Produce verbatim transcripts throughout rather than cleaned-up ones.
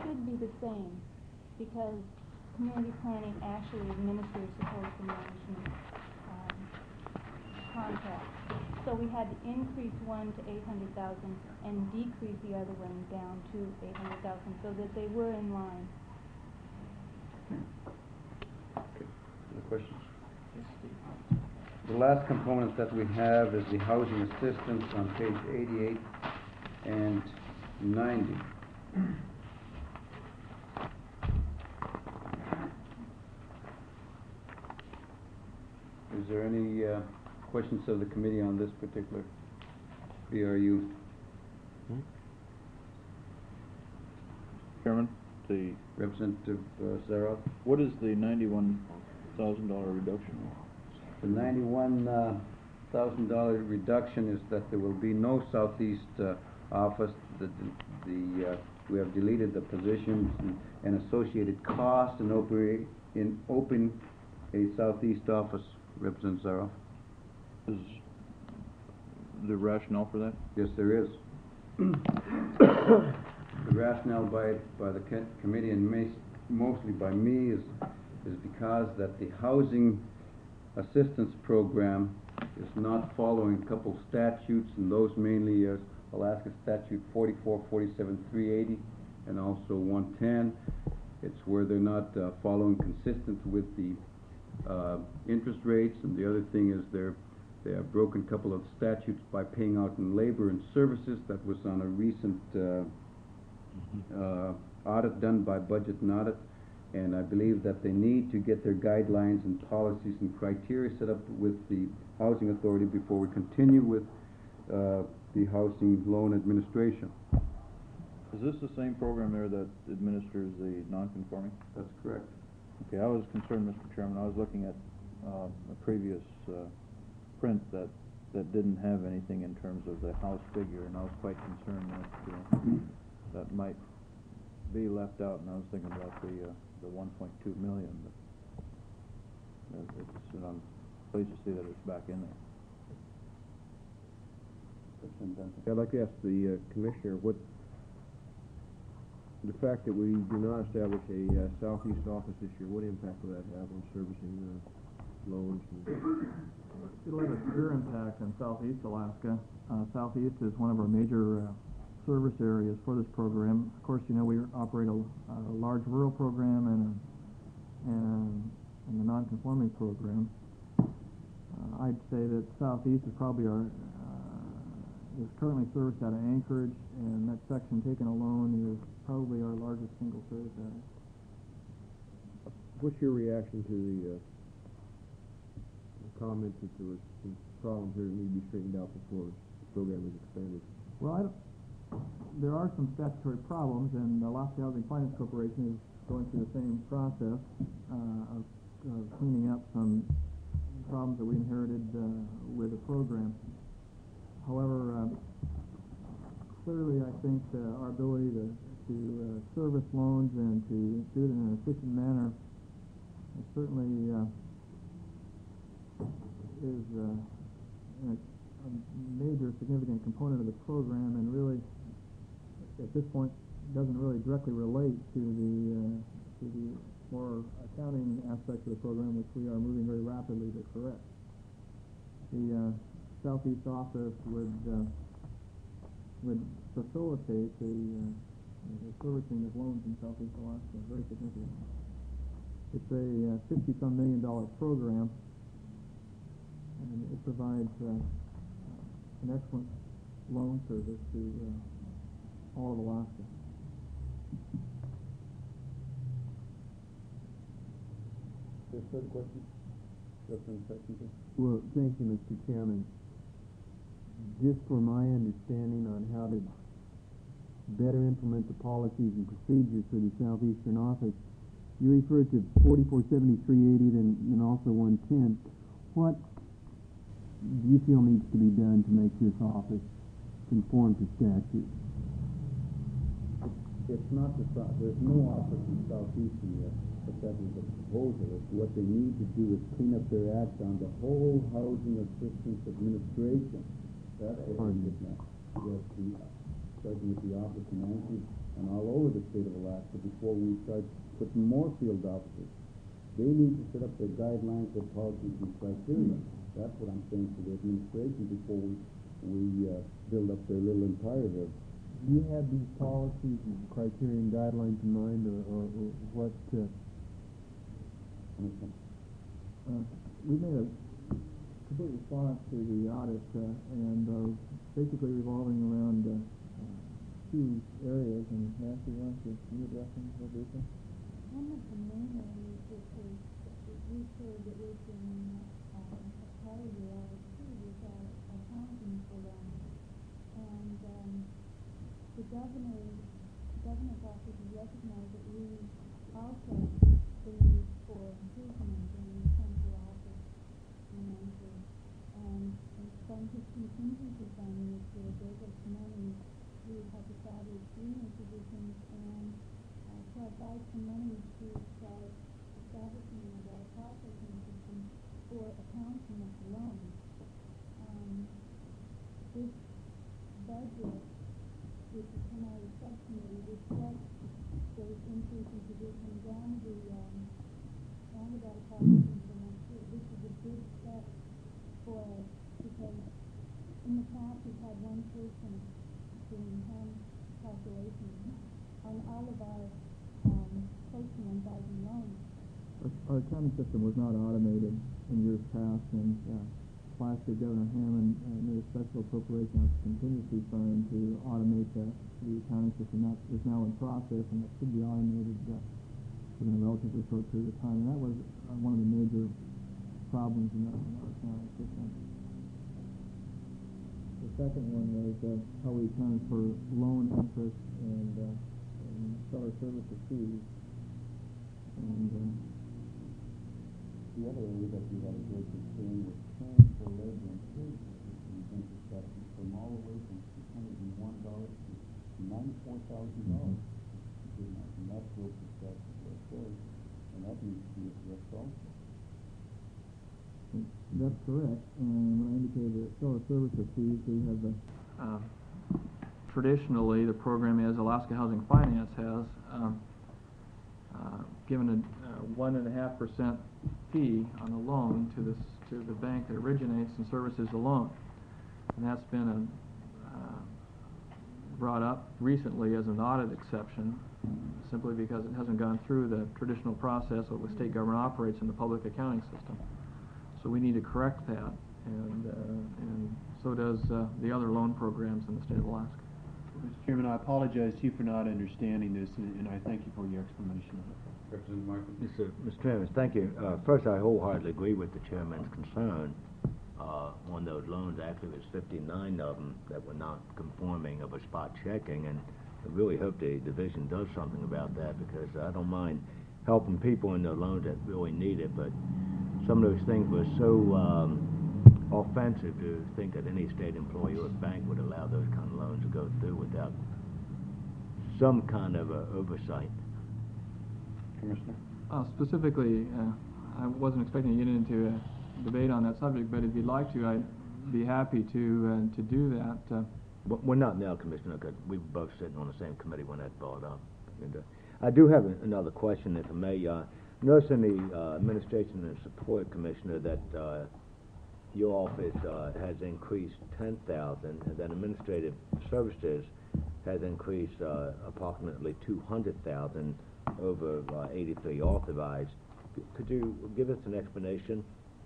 should be the same, because community planning actually administers the coastal management um, contract. So we had to increase one to eight hundred thousand and decrease the other one down to eight hundred thousand, so that they were in line. Okay. Other questions? The last component that we have is the housing assistance on page eighty-eight and ninety. Is there any uh, questions of the committee on this particular B R U? Hmm? Chairman, the Representative uh, Zaroff? what is the ninety-one thousand dollar reduction? The ninety-one thousand dollar reduction is that there will be no southeast uh, office. The, the, the uh, we have deleted the positions and, and associated costs in open in open a southeast office. Representative Zaroff? Is the rationale for that? Yes, there is. The rationale by by the committee and mas mostly by me is is because that the housing assistance program is not following a couple statutes, and those mainly is Alaska Statute forty-four forty-seven three eighty and also one ten. It's where they're not uh, following consistent with the uh, interest rates, and the other thing is they're they have broken a couple of statutes by paying out in labor and services. That was on a recent uh, uh, audit done by Budget and Audit. And I believe that they need to get their guidelines and policies and criteria set up with the Housing Authority before we continue with uh, the Housing Loan Administration. Is this the same program there that administers the non-conforming? That's correct. Okay, I was concerned, Mister Chairman, I was looking at uh, a previous uh, print that that didn't have anything in terms of the house figure, and I was quite concerned that uh, that might be left out, and I was thinking about the uh, the one point two million, but uh, it's, and I'm pleased to see that it's back in there. I'd like to ask the uh, Commissioner what the fact that we do not establish a uh, southeast office this year, what impact will that have on servicing uh, loans? And it'll have a severe impact on southeast Alaska. Uh, southeast is one of our major uh, service areas for this program. Of course, you know, we operate a, a large rural program and a, and, and the non-conforming program. Uh, I'd say that southeast is probably our uh, is currently serviced out of Anchorage, and that section taken alone is probably our largest single service area. what's your reaction to the uh, comment that there was some problems here that need to be straightened out before the program is expanded? Well, I don't, there are some statutory problems, and the Alaska Housing Finance Corporation is going through the same process uh, of, of cleaning up some problems that we inherited uh, with the program. However, uh, clearly I think uh, our ability to, to uh, service loans and to do it in an efficient manner is certainly uh, is uh, a, a major significant component of the program, and really at this point doesn't really directly relate to the uh, to the more accounting aspects of the program, which we are moving very rapidly to correct. The uh, Southeast office would uh, would facilitate the, uh, the servicing of loans in Southeast Alaska very significantly. It's a uh, fifty-some million dollar program, and it provides uh, an excellent loan service to uh, all of Alaska. There's further questions? Well, thank you, Mister Chairman. Just for my understanding on how to better implement the policies and procedures for the Southeastern office, you referred to forty-four seventy-three eighty and, and also one ten. What do you feel needs to be done to make this office conform to statute? It's not the, there's no office in Southeastern yet, but that is a proposal. It's what they need to do is clean up their act on the whole Housing Assistance Administration. That's what we're looking at. Yes, the, starting with the office in Anchorage and all over the state of Alaska before we start putting more field officers. They need to set up their guidelines, their policies and criteria. That's what I'm saying to the administration before we, we uh, build up their little empire here. Do you have these policies and criteria and guidelines in mind, or, or, or what, uh, Uh, we made a complete response to the audit, uh, and uh, basically revolving around uh, uh, two areas. And Nancy, why don't you, can you address them a little briefly? One of the main areas that was, that we heard that was in, um, a part of the audit too, was our, our housing for loans. And, um, the governor, the governor's office has recognized that we also the need for improvement in the central office and entry. And, and from his contingency fund this year, gave us money to help establish junior positions and uh, to provide some money to start establishing of our processing system for accounting of loans. Um, this budget, which is from our subcommittee, reflects those increasing positions and the um, and about a processing for next year. This is a big step for us because in the past we've had one person doing hand calculations on all of our um, close to one thousand loans. Our, our accounting system was not automated in years past, and uh, last year Governor Hammond uh, made a special appropriation out of the contingency fund to automate the, the accounting system. That is now in process, and it should be automated uh, within a relatively short period of time. And that was uh, one of the major problems in our, in our accounting system. The second one was uh, how we accounted for loan interest and, uh, and seller services fees. And uh, the other area that we had a great concern was transfer labor and trade assistance interceptions from all the way from six hundred and one dollars to ninety-four thousand dollars. And that's real perspective right there, and that needs to be addressed also. That's correct. And when I indicated the seller services fees, we have the Um, traditionally, the program is Alaska Housing Finance has um, uh, given a uh, one and a half percent fee on the loan to this to the bank that originates and services the loan, and that's been a, uh, brought up recently as an audit exception, simply because it hasn't gone through the traditional process of the state government operates in the public accounting system. So we need to correct that, and uh, and so does uh, the other loan programs in the state of Alaska. Mister Chairman, I apologize to you for not understanding this, and, and I thank you for your explanation of it. Representative Martin? Mister Mister Chairman, thank you. Uh, first, I wholeheartedly agree with the chairman's concern uh, on those loans. Actually, there's fifty-nine of them that were not conforming of a spot checking, and I really hope the division does something about that, because I don't mind helping people in the loans that really need it, but some of those things were so um, offensive to think that any state employee or bank would allow those kind of loans to go through without some kind of uh, oversight. Commissioner? Uh, specifically, uh, I wasn't expecting to get into a debate on that subject, but if you'd like to, I'd be happy to uh, to do that. Uh, Well, we're not now, Commissioner, because we were both sitting on the same committee when that brought up. And, uh, I do have a, another question, if I may. Uh, notice in the uh, Administration and Support, Commissioner, that uh, your office uh, has increased ten thousand, and then Administrative Services has increased uh, approximately two hundred thousand over uh, eighty-three authorized. C could you give us an explanation?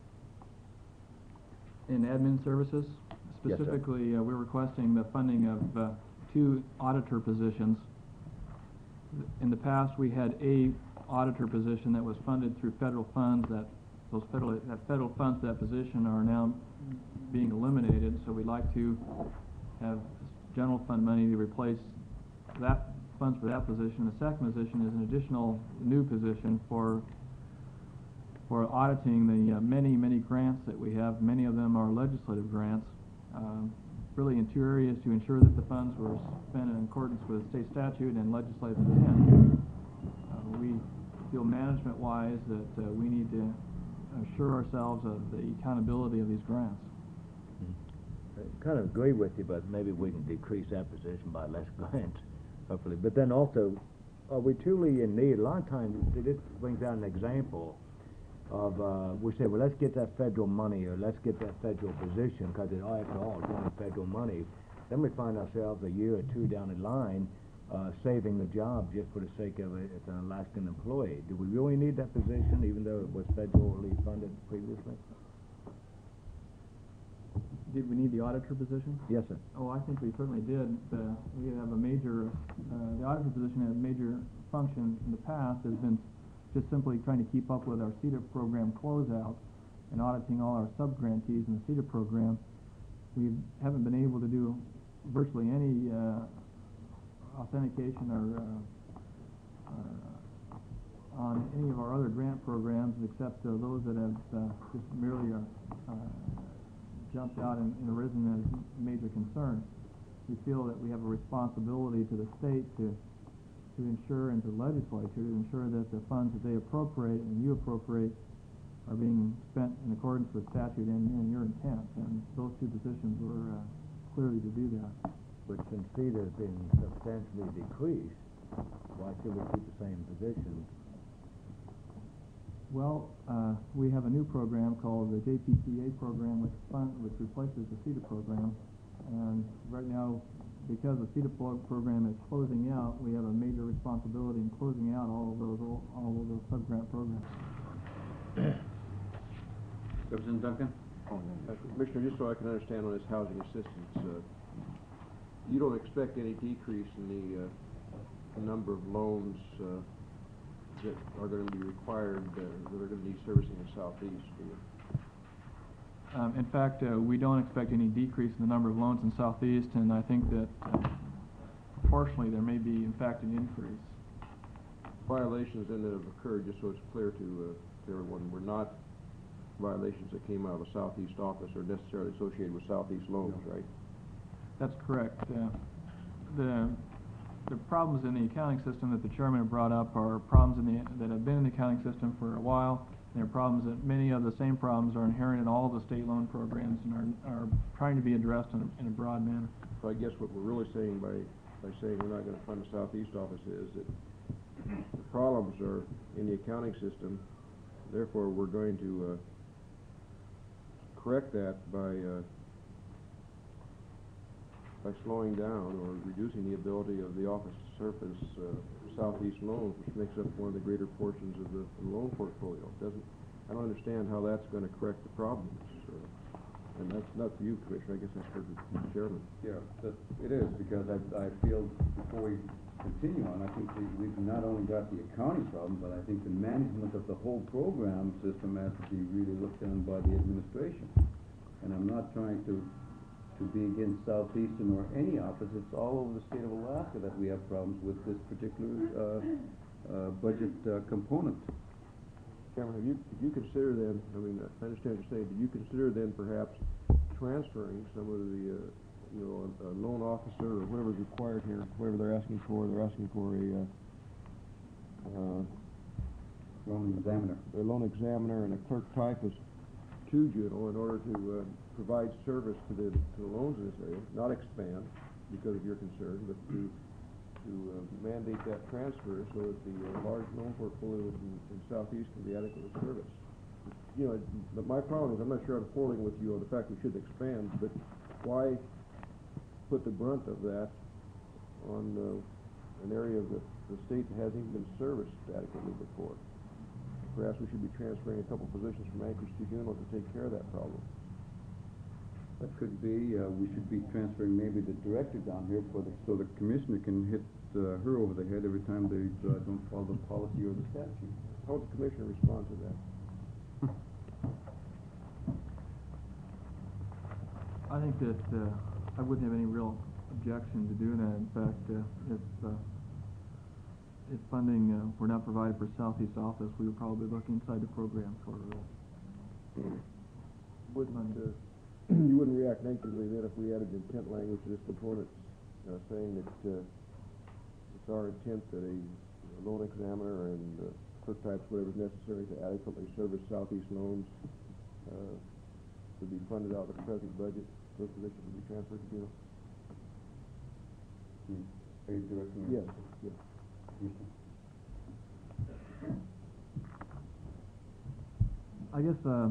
in admin services, Yes, sir. specifically, uh, we're requesting the funding of uh, two auditor positions. In the past, we had a auditor position that was funded through federal funds. That those federal that federal funds for that position are now being eliminated. So we'd like to have general fund money to replace that funds for that position. The second position is an additional new position for for auditing the uh, many many grants that we have. Many of them are legislative grants. Um, really in two areas: to ensure that the funds were spent in accordance with state statute and legislative intent. Uh, we feel management-wise that uh, we need to assure ourselves of the accountability of these grants. I kind of agree with you, but maybe we can decrease that position by less grants. hopefully. But then also, are we truly in need? A lot of times, this brings out an example of, uh, we say, well, let's get that federal money, or let's get that federal position, because it, oh, after all, it's only federal money. Then we find ourselves a year or two down the line, uh, saving the job just for the sake of it as an Alaskan employee. Do we really need that position, even though it was federally funded previously? Did we need the auditor position? Yes, sir. Oh, I think we certainly did. Uh, we have a major, uh, the auditor position had a major function in the past, has been just simply trying to keep up with our C E D A program closeout and auditing all our sub-grantees in the C E D A program. We haven't been able to do virtually any uh, authentication or, uh, or on any of our other grant programs except uh, those that have uh, just merely uh, uh, jumped out and, and arisen as major concern. We feel that we have a responsibility to the state to to ensure, and to the legislature to ensure that the funds that they appropriate and you appropriate are being spent in accordance with statute and, and your intent. And those two positions were uh, clearly to do that. But since C E D A has been substantially decreased, why should we keep the same position? Well, uh, we have a new program called the J P T A program, which fund, which replaces the C E D A program. And right now, because the C E D A pro program is closing out, we have a major responsibility in closing out all of those all of those sub-grant programs. Representative Duncan? Uh, Commissioner, just so I can understand on this housing assistance, uh, you don't expect any decrease in the uh, number of loans uh, that are going to be required, uh, that are going to need servicing in Southeast, do you? Um, in fact, uh, we don't expect any decrease in the number of loans in Southeast, and I think that uh, proportionally there may be, in fact, an increase. Violations then that have occurred, just so it's clear to, uh, to everyone, were not violations that came out of a Southeast office or necessarily associated with Southeast loans, No. right? That's correct. Uh, the the problems in the accounting system that the chairman had brought up are problems in the, that have been in the accounting system for a while. There are problems that many of the same problems are inherent in all of the state loan programs and are, are trying to be addressed in a, in a broad manner. So I guess what we're really saying by, by saying we're not going to fund the Southeast office is that the problems are in the accounting system, therefore we're going to uh, correct that by uh, by slowing down or reducing the ability of the office to surface uh, Southeast loans, which makes up one of the greater portions of the, the loan portfolio. It doesn't, I don't understand how that's going to correct the problems. Uh, and that's not for you, Commissioner, I guess that's for the chairman. Yeah, that, it is, because I, I feel before we continue on, I think we, we've not only got the accounting problem, but I think the management of the whole program system has to be really looked at by the administration. And I'm not trying to to be against Southeastern or any office. It's all over the state of Alaska that we have problems with this particular uh, uh, budget uh, component. Chairman, have you, did you consider then, I mean, I understand what you're saying, did you consider then perhaps transferring some of the, uh, you know, a, a loan officer or whatever's required here, whatever they're asking for, they're asking for a, uh, uh, Loan examiner. a loan examiner and a clerk typist to Juneau in order to uh, provide service to the, to the loans in this area, not expand because of your concern, but to to uh, mandate that transfer so that the uh, large loan portfolio in, in Southeast can be adequately serviced. You know, but my problem is I'm not sure I'm quarreling with you on the fact we should expand, but why put the brunt of that on uh, an area of the, the state that hasn't even been serviced adequately before? Perhaps we should be transferring a couple positions from Anchorage to Juneau to take care of that problem. That could be, uh, we should be transferring maybe the director down here for the, so the commissioner can hit uh, her over the head every time they uh, don't follow the policy or the statute. How would the commissioner respond to that? I think that uh, I wouldn't have any real objection to doing that. In fact, uh, if uh, if funding uh, were not provided for Southeast office, we would probably look inside the program for uh, Wouldn't uh, you wouldn't react negatively then if we added intent language to this component, uh, saying that uh, it's our intent that a loan examiner and uh, clerk types, whatever is necessary to adequately service Southeast loans, uh, to be funded out of the present budget. Those positions would be transferred to Juneau. Hmm. Are you directing? Yes, yes. Houston? I guess, uh,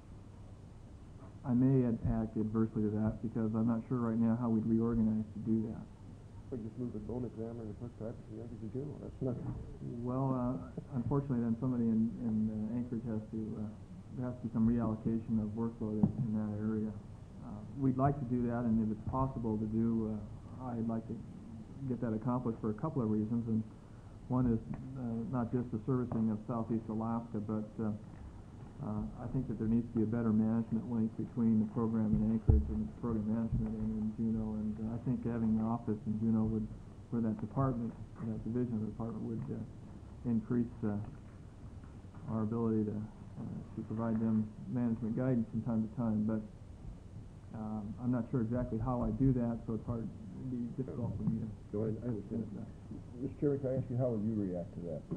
I may ad- act adversely to that because I'm not sure right now how we'd reorganize to do that. Or just move the loan examiner and the clerk typist to the Yankee Journal, that's not. Well, uh, unfortunately, then somebody in, in uh, Anchorage has to, uh, there has to be some reallocation of workload in, in that area. Uh, we'd like to do that, and if it's possible to do, uh, I'd like to get that accomplished for a couple of reasons, and one is uh, not just the servicing of Southeast Alaska, but uh, uh, I think that there needs to be a better management link between the program in Anchorage and the program management in, in Juneau, and uh, I think having an office in Juneau would, for that department, that division of the department would uh, increase uh, our ability to uh, to provide them management guidance from time to time, but um, I'm not sure exactly how I do that, so it's hard, it'd be difficult for me to. Go ahead, I understand. that. Mister Chairman, can I ask you, how would you react to that?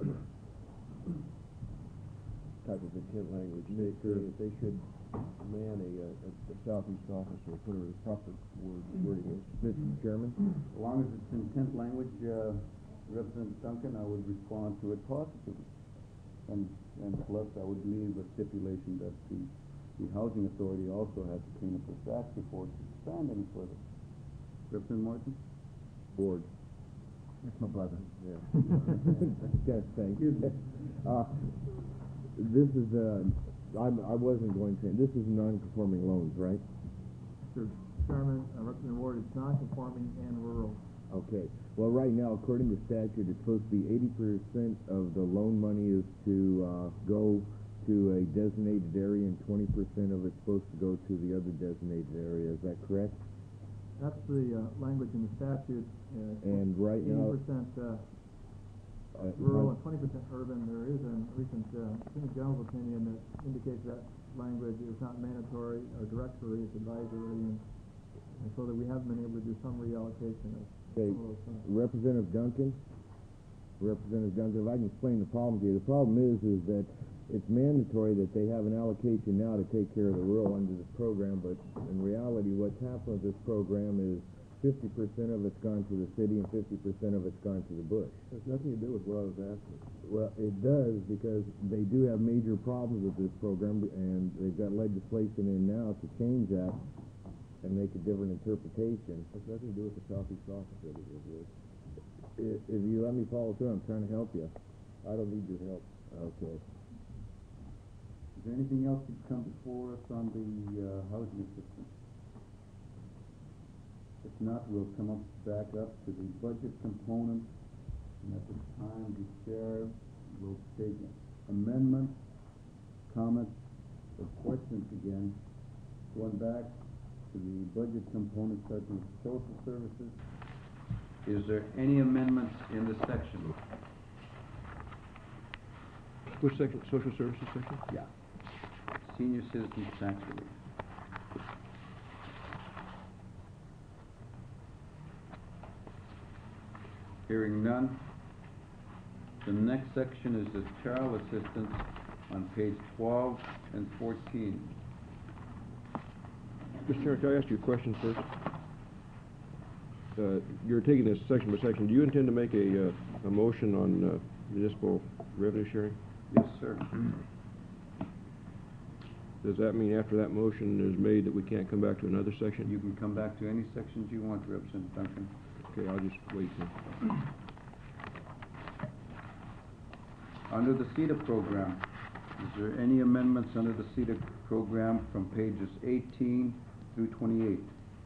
Type of intent language, they, they, they should man a, a, a southeast office, or whatever the proper word, wording is. Mister Chairman? As long as it's intent language, uh, Representative Duncan, I would respond to it positively. And, and plus, I would leave a stipulation that the, the Housing Authority also has to clean up its act before it expand any further. Representative Martin? Board. It's my brother. Yeah. Yes, thank you. Uh, this is, uh, I'm, I wasn't going to, this is non-conforming loans, right? Mister Chairman, uh, Representative Ward, it's non-conforming and rural. Okay. Well, right now, according to statute, it's supposed to be eighty percent of the loan money is to, uh, go to a designated area, and twenty percent of it's supposed to go to the other designated area. Is that correct? That's the, uh, language in the statute. uh, And right now- Eighty percent, uh, Uh, rural and twenty percent urban. There is a recent, uh, Attorney General's opinion that indicates that language is not mandatory or directory, it's advisory, and, and so that we have been able to do some reallocation of Okay, some of those things. Representative Duncan, Representative Duncan, if I can explain the problem to you, the problem is, is that it's mandatory that they have an allocation now to take care of the rural under this program, but in reality, what's happened with this program is fifty percent of it's gone to the city and fifty percent of it's gone to the bush. Has nothing to do with what I was asking. Well, it does, because they do have major problems with this program, and they've got legislation in now to change that and make a different interpretation. Has nothing to do with the southeast office that it is with. If, if you let me follow through, I'm trying to help you. I don't need your help. Okay. Is there anything else to come before us on the, uh, housing assistance? If not, we'll come up, back up to the budget component, and at this time, the chair will take amendments, comments, or questions again, going back to the budget component such as social services. Is there any amendments in this section? Which section, social services section? Yeah. Senior citizen tax relief. Hearing none. The next section is the child assistance on page twelve and fourteen. Mister Chairman, can I ask you a question first? Uh, you're taking this section by section. Do you intend to make a, uh, a motion on uh, municipal revenue sharing? Yes, sir. Does that mean after that motion is made that we can't come back to another section? You can come back to any sections you want, Representative Duncan. Okay, I'll just wait then. Under the CETA program, is there any amendments under the CETA program from pages eighteen through twenty-eight?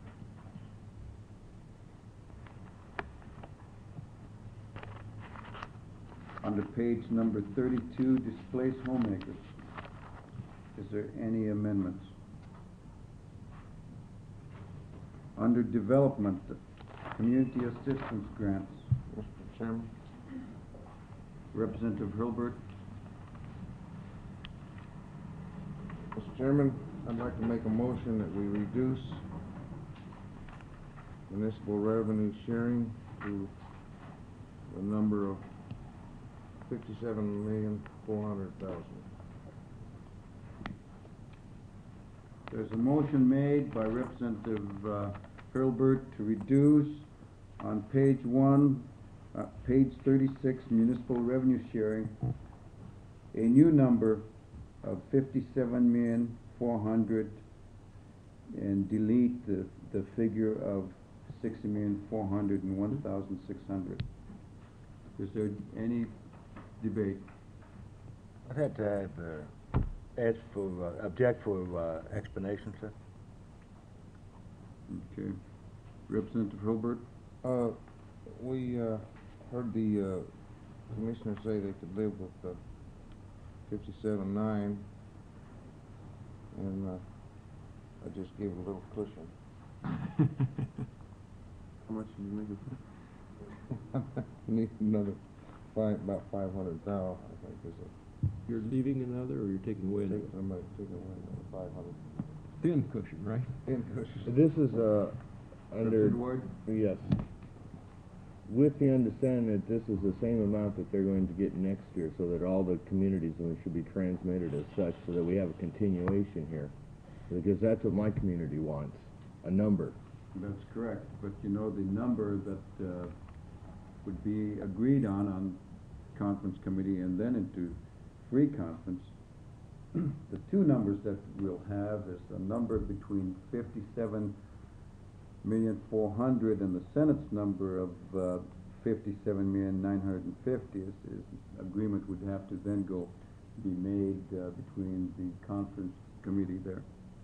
Under page number thirty-two, displaced homemakers, is there any amendments? Under development, community assistance grants, Mister Chairman, Representative Hurlbert. Mister Chairman, I'd like to make a motion that we reduce municipal revenue sharing to the number of fifty-seven million, four hundred thousand. There's a motion made by Representative uh, Hurlbert to reduce on page one uh, page thirty-six, municipal revenue sharing, a new number of fifty-seven million, four hundred, and delete the, the figure of sixty million, four hundred and one thousand, six hundred. Is there any debate? I'd have to have, uh, ask for, uh, object for, uh, explanation, sir. Okay. Representative Hurlbert? Uh, we, uh, heard the, uh, commissioner say they could live with, uh, fifty-seven nine, and, uh, I just gave it a little cushion. How much did you make it? Need another five, about five hundred thou, I think, is it. You're leaving another, or you're taking away another? Take- Somebody taking away another five hundred. Thin cushion, right? In cushion. This is, uh, under, Representative Ward? yes, with the understanding that this is the same amount that they're going to get next year, so that all the communities, and it should be transmitted as such, so that we have a continuation here. Because that's what my community wants, a number. That's correct, but you know, the number that, uh, would be agreed on on conference committee and then into free conference, the two numbers that we'll have is a number between fifty-seven million four hundred and the Senate's number of uh, fifty-seven million nine hundred and fifty. Is, is agreement would have to then go be made uh, between the conference committee there.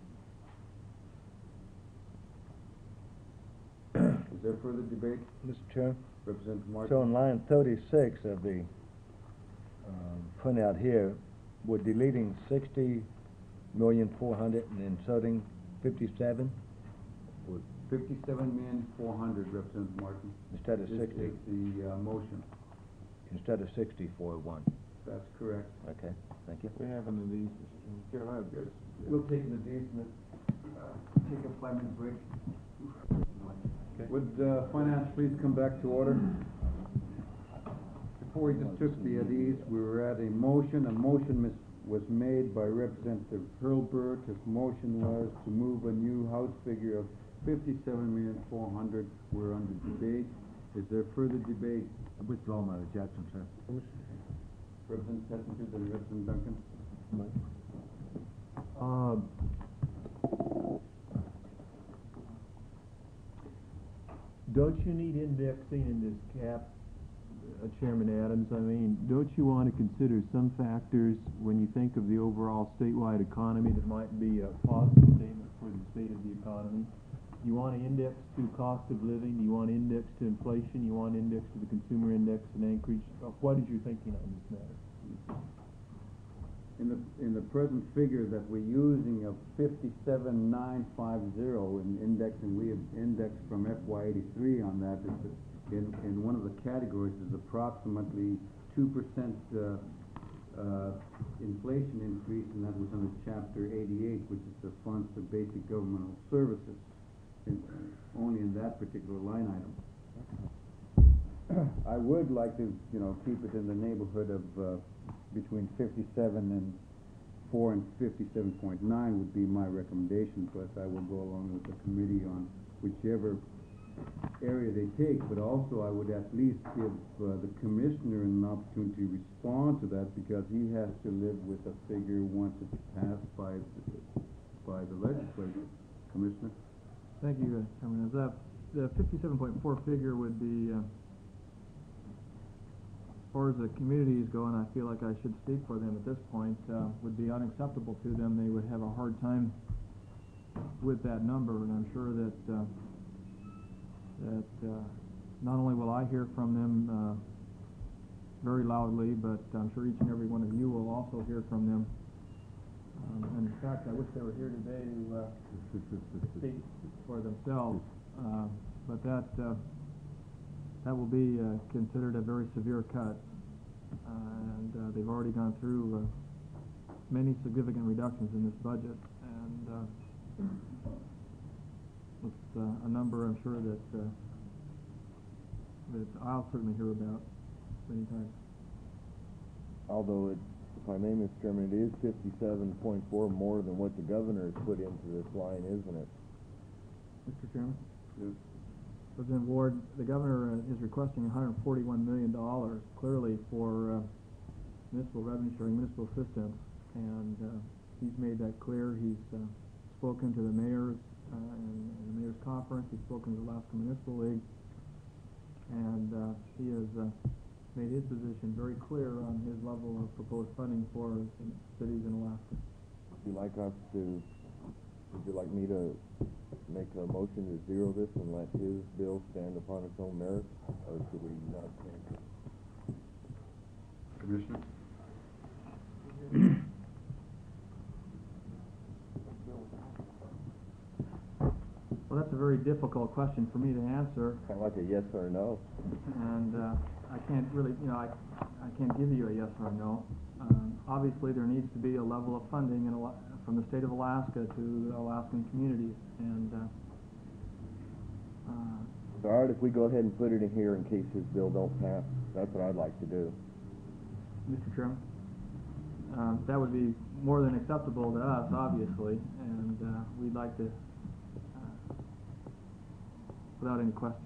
Is there further debate? Mister Chair? Representative Martin? So in line thirty-six of the, um, printout here, we're deleting sixty million four hundred and inserting fifty-seven Fifty-seven million four hundred, Representative Martin. instead of This sixty, is the, uh, motion. instead of sixty-four one. That's correct. Okay, thank you. We have an of these, Carolina, good. We'll take an addition, uh, take a five-minute break. Would, uh, finance please come back to order? Before we just took the addies, we were at a motion. A motion mis- was made by Representative Hurlbert. His motion was to move a new House figure of fifty-seven million four hundred. We're under debate. Is there further debate? I withdraw my objection, sir. Representative Tessinger and Representative Duncan? Um, Don't you need indexing in this cap, uh, Chairman Adams? I mean, don't you want to consider some factors when you think of the overall statewide economy that might be a positive statement for the state of the economy? You want to index to cost of living? You want to index to inflation? You want to index to the consumer index in Anchorage? Uh, What is your thinking on this matter? In the, in the present figure that we're using of fifty-seven nine five zero in indexing, we have indexed from F Y eighty-three on that. Is that in, in one of the categories is approximately two percent, uh, uh, inflation increase, and that was under chapter eighty-eight, which is the funds for basic governmental services, in, uh, only in that particular line item. I would like to, you know, keep it in the neighborhood of, uh, between fifty-seven and four and fifty-seven point nine would be my recommendation, but I will go along with the committee on whichever area they take, but also I would at least give, uh, the commissioner an opportunity to respond to that, because he has to live with a figure once it's passed by, the- by the legislature. Commissioner? Thank you, uh, Chairman. As that, the fifty-seven point four figure would be, uh, as far as the communities go, and I feel like I should speak for them at this point, uh, would be unacceptable to them. They would have a hard time with that number, and I'm sure that, uh, that, uh, not only will I hear from them, uh, very loudly, but I'm sure each and every one of you will also hear from them. Um, and in fact, I wish they were here today to, uh, speak for themselves, uh, but that, uh, that will be uh, considered a very severe cut, uh, and uh, they've already gone through uh, many significant reductions in this budget, and uh, it's uh, a number I'm sure that uh, that I'll certainly hear about many times. Although it, if I may, Mister Chairman, it is fifty-seven point four more than what the governor has put into this line, isn't it? Mister Chairman? Yes. Representative Ward, the governor uh, is requesting one hundred forty-one million dollars clearly for uh, municipal revenue sharing, municipal assistance, and uh, he's made that clear. He's uh, spoken to the mayors uh, and, and the mayors conference. He's spoken to the Alaska Municipal League, and uh, he has uh, made his position very clear on his level of proposed funding for cities in Alaska. Would you like us to, would you like me to make a motion to zero this and let his bill stand upon its own merits, or should we not change it? Commissioner? Well, that's a very difficult question for me to answer, Kind of like a yes or no. and uh, I can't really, you know, I, I can't give you a yes or a no. Um, obviously, there needs to be a level of funding in Ala- from the state of Alaska to the Alaskan communities, and uh, uh, All right, if we go ahead and put it in here in case his bill don't pass, that's what I'd like to do. Mister Chairman, um, that would be more than acceptable to us, obviously, and uh, we'd like to, uh, without any question.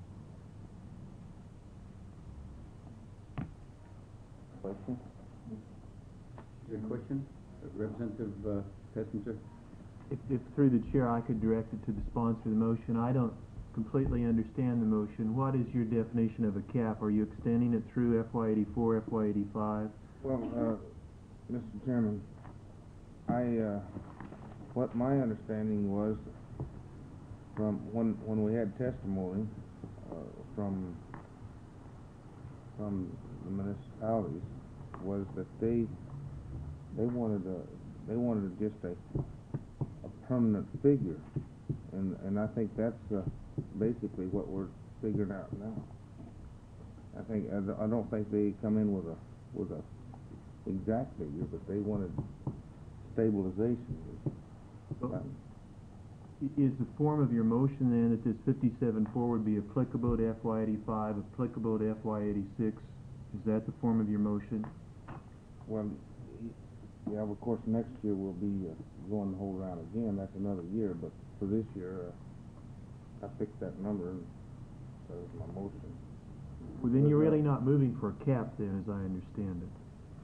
Question? Is there a question? Uh, Representative uh, Pestinger? If, if through the chair I could direct it to the sponsor of the motion, I don't completely understand the motion. What is your definition of a cap? Are you extending it through F Y eighty-four, F Y eighty-five? Well, uh, Mister Chairman, I, uh, what my understanding was from when, when we had testimony, uh, from, from the municipalities, was that they, they wanted a, they wanted just a, a permanent figure, and, and I think that's, uh, basically what we're figuring out now. I think, I don't- I don't think they come in with a, with a exact figure, but they wanted stabilization. Well, i- Is the form of your motion then that this fifty-seven four would be applicable to F Y eighty-five, applicable to F Y eighty-six? Is that the form of your motion? Well, yeah, of course, next year we'll be uh, going the whole round again. That's another year, but for this year, uh, I picked that number and that was my motion. Well, then you're really not moving for a cap then, as I understand it.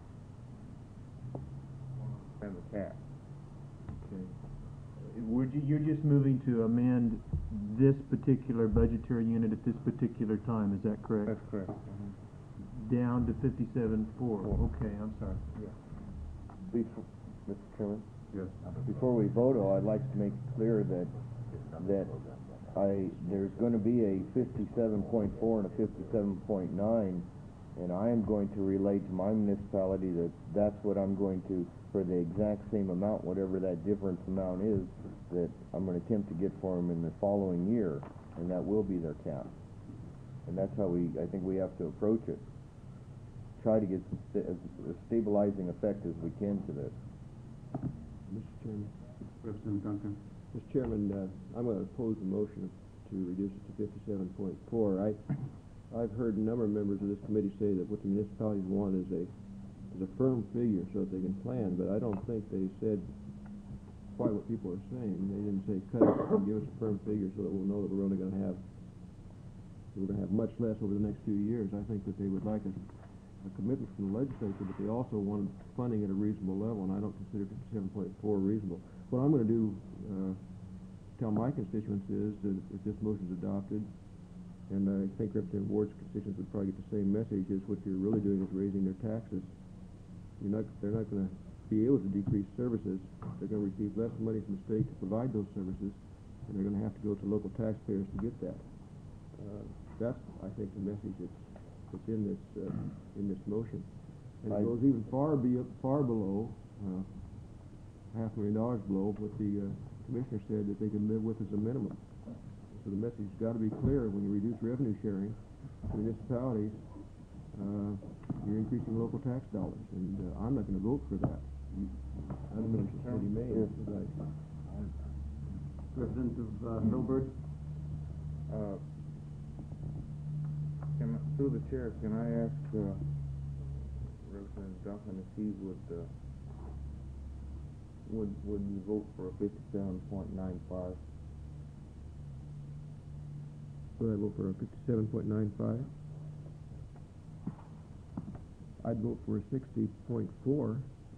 And the cap. Okay. Would you, you're just moving to amend this particular budgetary unit at this particular time, is that correct? That's correct. Mhm. Down to fifty-seven four. Four. Okay, I'm sorry. Yeah. Before, Mister Chairman? Yes. Before we vote, though, I'd like to make it clear that, that I, there's gonna be a fifty-seven point four and a fifty-seven point nine, and I am going to relate to my municipality that that's what I'm going to, for the exact same amount, whatever that difference amount is, that I'm gonna attempt to get for them in the following year, and that will be their cap. And that's how we, I think we have to approach it. Try to get sta- as, a stabilizing effect as we can to this. Mister Chairman, Representative Duncan? Mister Chairman, uh, I'm going to oppose the motion to reduce it to fifty-seven point four. I, I've heard a number of members of this committee say that what the municipalities want is a, is a firm figure so that they can plan, but I don't think they said quite what people are saying. They didn't say cut it and give us a firm figure so that we'll know that we're only going to have, we're going to have much less over the next few years. I think that they would like a, a commitment from the legislature, but they also wanted funding at a reasonable level, and I don't consider fifty-seven point four reasonable. What I'm going to do, uh, tell my constituents is that if this motion is adopted, and I think Representative Ward's constituents would probably get the same message, is what you're really doing is raising their taxes. You're not, they're not going to be able to decrease services. They're going to receive less money from the state to provide those services, and they're going to have to go to local taxpayers to get that. Uh, that's, I think, the message that's, that's in this uh, in this motion, and it I- goes even far be far below uh, half a million dollars below what the uh, commissioner said that they can live with as a minimum. So the message has got to be clear: when you reduce revenue sharing to municipalities, uh, you're increasing local tax dollars, and uh, I'm not going to vote for that. I don't know what he may. Yes. Representative uh, Milbert? Uh, Can, I- through the chair, can I ask uh, Representative Duncan if he would, uh, would, would you vote for a fifty-seven point nine five? So I vote for a fifty-seven point nine five. I'd vote for a sixty point four.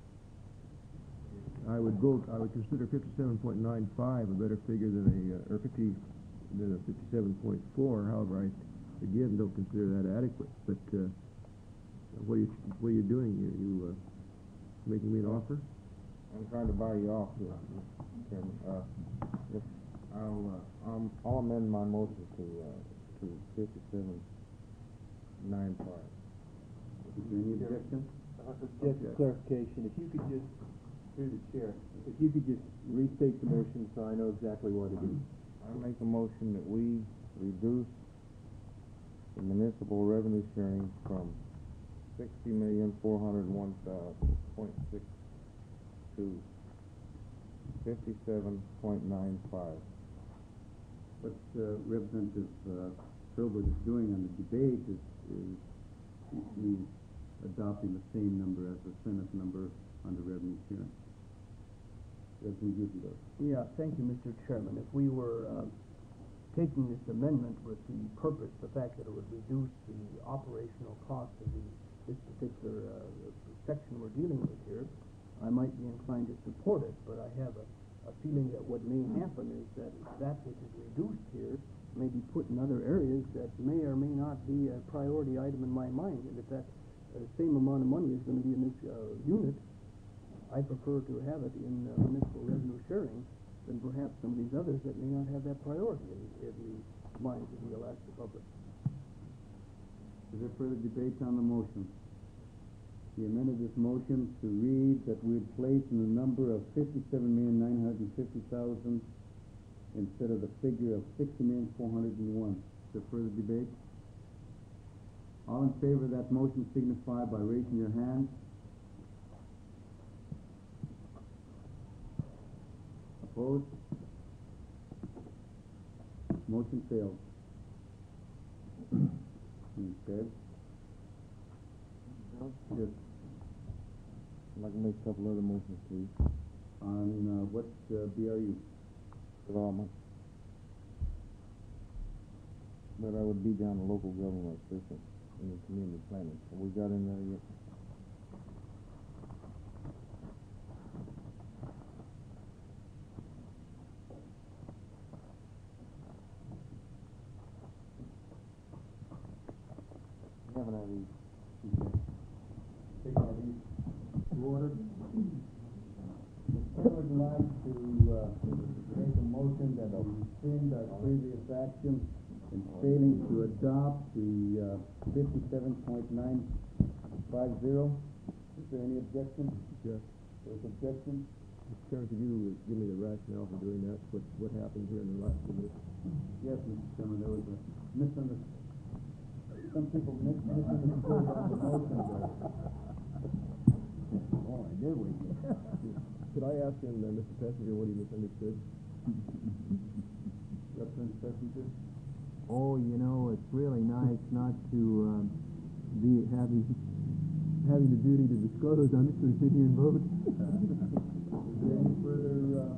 I would vote, I would consider fifty-seven point nine five a better figure than a, uh, or fifty, than a fifty-seven point four. However, I, again, don't consider that adequate. But, uh, what are you, what are you doing? You, you, uh, making me an offer? I'm trying to buy you off here, Mister Chairman. Uh, if I'll, uh, um, I'll amend my motion to, uh, to fifty-seven nine five. Is there any objection? Just a clarification, if you could just, through the chair, if you could just restate the motion so I know exactly what it is. I make a motion that we reduce the municipal revenue sharing from sixty million four hundred one thousand point six to fifty-seven point nine five. What uh, Representative uh, Philbrook is doing on the debate is, is he's adopting the same number as the Senate number on the revenue sharing. Representative Guttenberg. Yeah, thank you, Mister Chairman. If we were uh, taking this amendment with the purpose, the fact that it would reduce the operational cost of the, this particular uh, section we're dealing with here, I might be inclined to support it, but I have a, a feeling that what may happen is that that which is reduced here may be put in other areas that may or may not be a priority item in my mind. And if that uh, same amount of money is going to be in this uh, unit, I prefer to have it in uh, municipal revenue sharing than perhaps some of these others that may not have that priority in, in the minds of the Alaska public. Is there further debate on the motion? He amended this motion to read that we'd place in the number of fifty-seven million nine hundred fifty thousand instead of the figure of sixty million four hundred one. Is there further debate? All in favor of that motion signify by raising your hand. Opposed? Motion failed. Okay. Yes. I'd like to make a couple other motions, please. On uh, what uh, B R U? Development. But I would be down to local government assistance in the community planning. Have we got in there yet? We haven't had these. Take all these to order. The chair would like to uh, make a motion that we rescind our previous action in failing to adopt the uh, fifty-seven point nine five zero. Is there any objection? Yes. There's objection? Mister Chairman, could you uh, give me the rationale for doing that? What, what happened here in the last few minutes? Yes, Mister Chairman, there was a misunderstanding. Some people mis misunderstood the motion there. Oh, I did wait. Could I ask him, uh, Mister Passenger, what he misunderstood? Representative Passenger? Oh, you know, it's really nice not to um, be having having the duty to disclose. I'm just going to sit here and vote. Is there any further uh,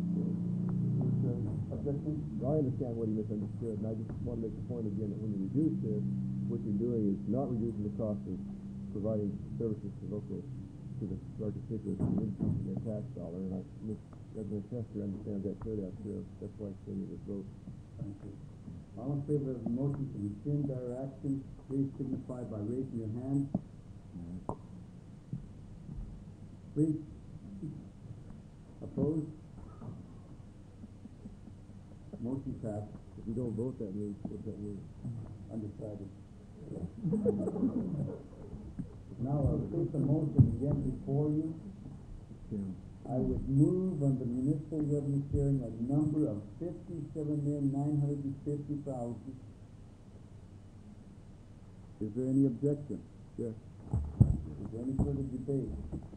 uh, objection? Well, I understand what he misunderstood, and I just want to make the point again that when you reduce this, what you're doing is not reducing the cost of providing services to local, to the our constituents, and increasing their tax dollar. And I, Miz Representative Chester understands that clearly. That's, uh, that's why I say you would vote. Thank you. All in favor of the motion to rescind our action, please signify by raising your hand. Please. Opposed? Motion passed. If you don't vote, that means, what that means? Undecided. Now I'll put the motion again before you. I would move on the municipal revenue sharing a number of fifty-seven million nine hundred and fifty thousand. Is there any objection? Yes. Is there any further debate?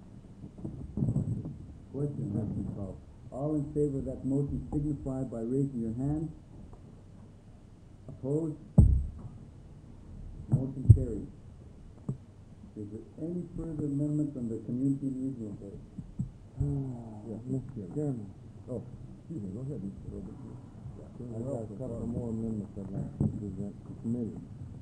Question has been called. All in favor of that motion signify by raising your hand. Opposed? Motion carried. Is there any further amendment on the community and regional affairs? Yeah, Mister Chairman. Oh, excuse me, go ahead, Mister Robert. Yeah. I've got a couple more amendments I'd like to present to committee.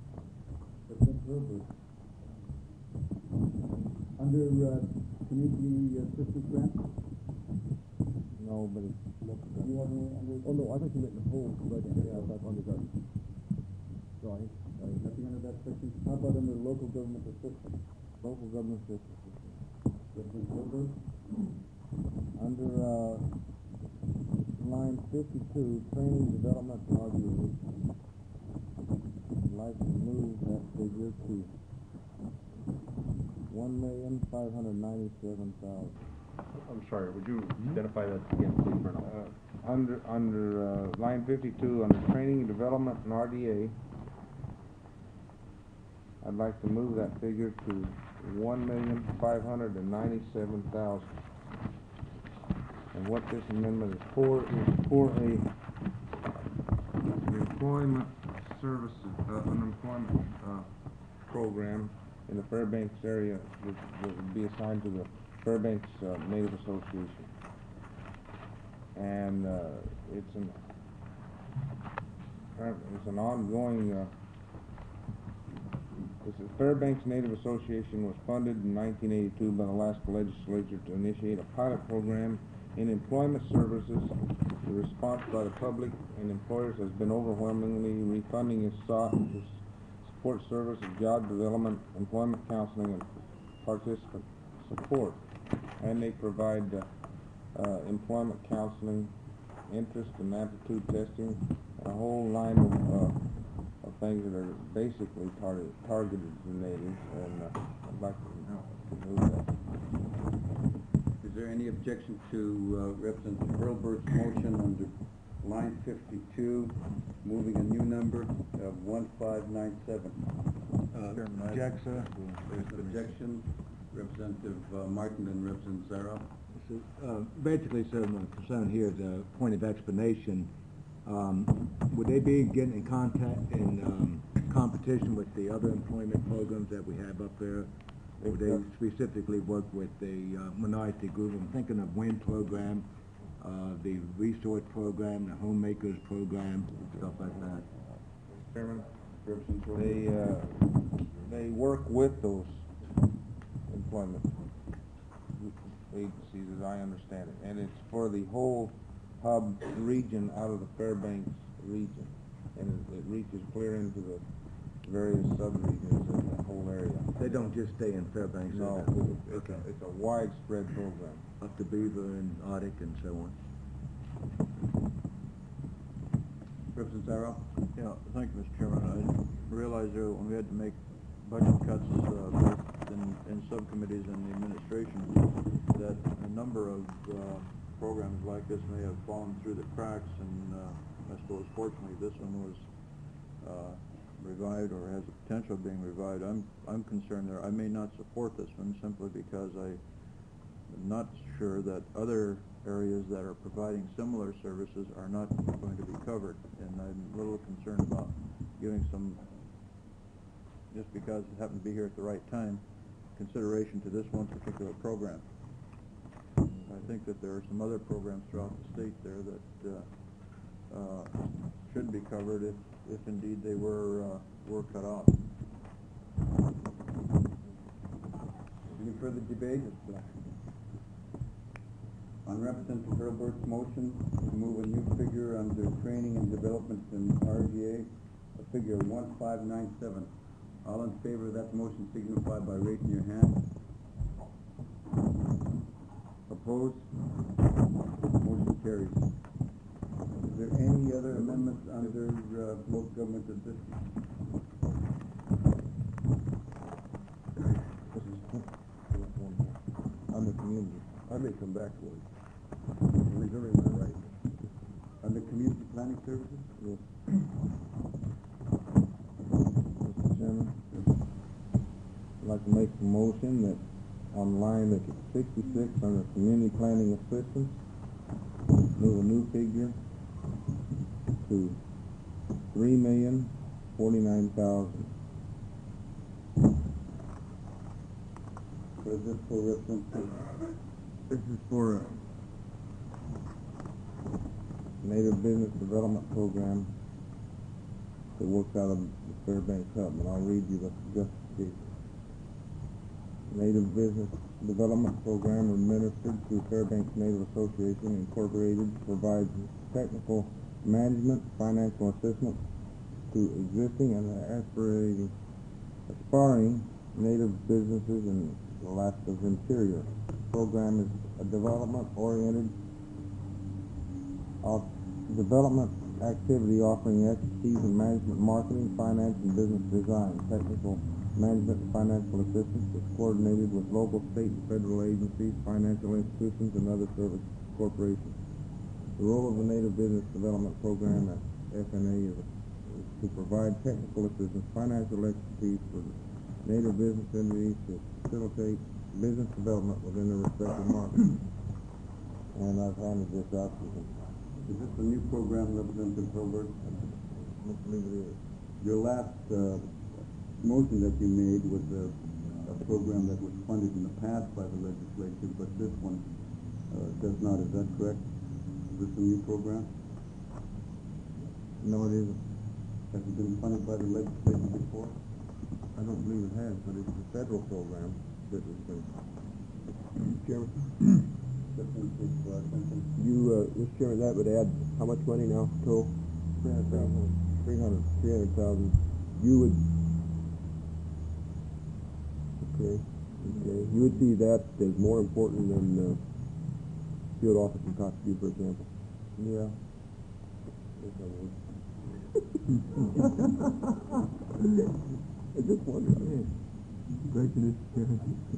Under, uh, community assistance grant? No, but it's local Do you have any under? Oh, no, I thought you meant the whole budget, yeah, I thought under that. Sorry. Uh, nothing under that section? How about under local government assistance? Local government assistance. Representative Gilbert? Under, uh, line fifty-two, training, development, and R D A. I'd like to move that figure to one million, five hundred ninety-seven thousand. I'm sorry, would you identify that again, please, Bernal? Uh, under, under, uh, line fifty-two, under training, development, and R D A, I'd like to move that figure to one million, five hundred and ninety-seven thousand. And what this amendment is for, is for a employment services, uh, unemployment, uh, program in the Fairbanks area that, that would be assigned to the Fairbanks, uh, Native Association. And, uh, it's an, it's an ongoing, uh, this is Fairbanks Native Association was funded in nineteen eighty-two by the Alaska Legislature to initiate a pilot program in employment services. The response by the public and employers has been overwhelmingly. Refunding is sought to support service of job development, employment counseling, and participant support. And they provide uh, uh, employment counseling, interest and aptitude testing, and a whole line of, uh, of things that are basically tar targeted to natives. And uh, I'd like to move that. Is there any objection to uh, Representative Hurlbert's motion under line fifty-two, moving a new number of one five nine seven? Uh, Object, sir. There's an objection. Representative uh, Martin and Representative Zara. Uh, basically, sir, my concern here is a point of explanation. Um, would they be getting in contact, in um, competition with the other employment programs that we have up there? Or would they specifically work with the uh, minority group? I'm thinking of WIN program, uh, the resource program, the homemakers program, stuff like that. Chairman, they, uh, they work with those employment agencies, as I understand it, and it's for the whole hub region out of the Fairbanks region, and it, it reaches clear into the various sub-regions of the whole area. They don't just stay in Fairbanks? No, do they? it's, Okay. a, it's a widespread program. Up to Beaver and Arctic and so on. Representative Zara. Yeah, thank you, Mister Chairman. I realize there, when we had to make budget cuts, uh, both in, in subcommittees and the administration, that a number of, uh, programs like this may have fallen through the cracks, and, uh, I suppose fortunately this one was, uh, revived or has the potential of being revived. I'm, I'm concerned there. I may not support this one simply because I am not sure that other areas that are providing similar services are not going to be covered, and I'm a little concerned about giving some, just because it happened to be here at the right time, consideration to this one particular program. I think that there are some other programs throughout the state there that uh, uh, should be covered if, if indeed they were uh, were cut off. Any further debate? On Representative Hurlbert's motion to move a new figure under training and development in R D A, a figure of one five nine seven. All in favor of that motion signify by raising your hand. Opposed? Motion carries. Is there any other amendments under uh, local government assistance? On the community. I may come back to it. Reserving my right. Under community planning services? Yes. Mister Chairman, I'd like to make a motion that on line sixty-six under community planning assistance, move a new figure to three million forty-nine thousand. What is this for, Representative? This is for Native Business Development Program that works out of the Fairbanks Hub, and I'll read you the justification. Native Business Development Program administered through Fairbanks Native Association Incorporated provides technical management, financial assistance to existing and aspirating, aspiring Native businesses in Alaska's interior. The program is a development-oriented of development activity offering expertise in management, marketing, finance, and business design. Technical management and financial assistance is coordinated with local, state, and federal agencies, financial institutions, and other service corporations. The role of the Native Business Development Program at F N A is, is to provide technical assistance, financial expertise for Native business entities to facilitate business development within their respective markets. And I've handed this out to them. Is this a new program, Representative Hilbert? I believe it is. Your last uh, motion that you made was a, a program that was funded in the past by the legislature, but this one uh, does not. Is that correct? Is this a new program? No, it isn't. Has it been funded by the legislature before? I don't believe it has, but it's a federal program that has been. Chairman? Uh, You, uh, Mister Chairman, that would add how much money now total? Three hundred thousand. Three hundred, three hundred thousand. You would, okay, okay. You would see that as more important than, uh, field office in Coxview, for example? Yeah. Yes, I would. I just wonder. Thank you, Mister Chairman.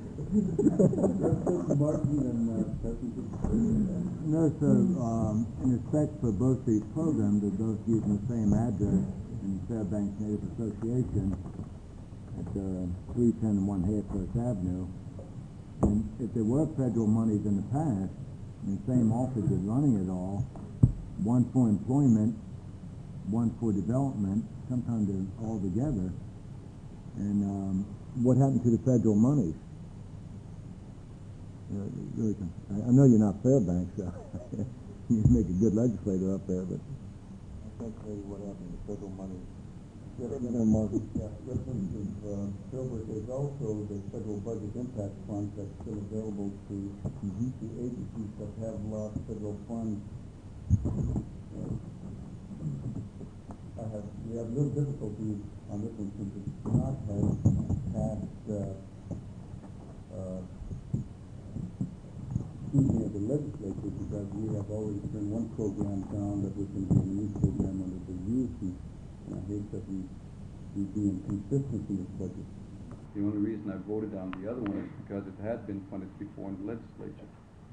Martin and uh, No, sir. Um, in respect for both these programs, they're both using the same address in Fairbanks Native Association at uh, three ten and one half First Avenue. And if there were federal monies in the past, and the same office is running it all, one for employment, one for development, sometimes they're all together. And um, what happened to the federal monies? You know, it really can, I, I know you're not Fairbanks, so you make a good legislator up there, but I can't tell you what happened to federal money. Representative Martin, yeah, Representative uh, Hilbert, there's also the federal budget impact fund that's still available to mm-hmm. the agencies that have lost federal funds. Uh, I have, we have little difficulty on this one since it's not has passed uh, uh, scrutiny of the legislature, because we have already turned one program down that was going to be a new program under the youth, and, and I hate that we we be inconsistent in this budget. The only reason I voted on the other one is because it had been funded before in the legislature.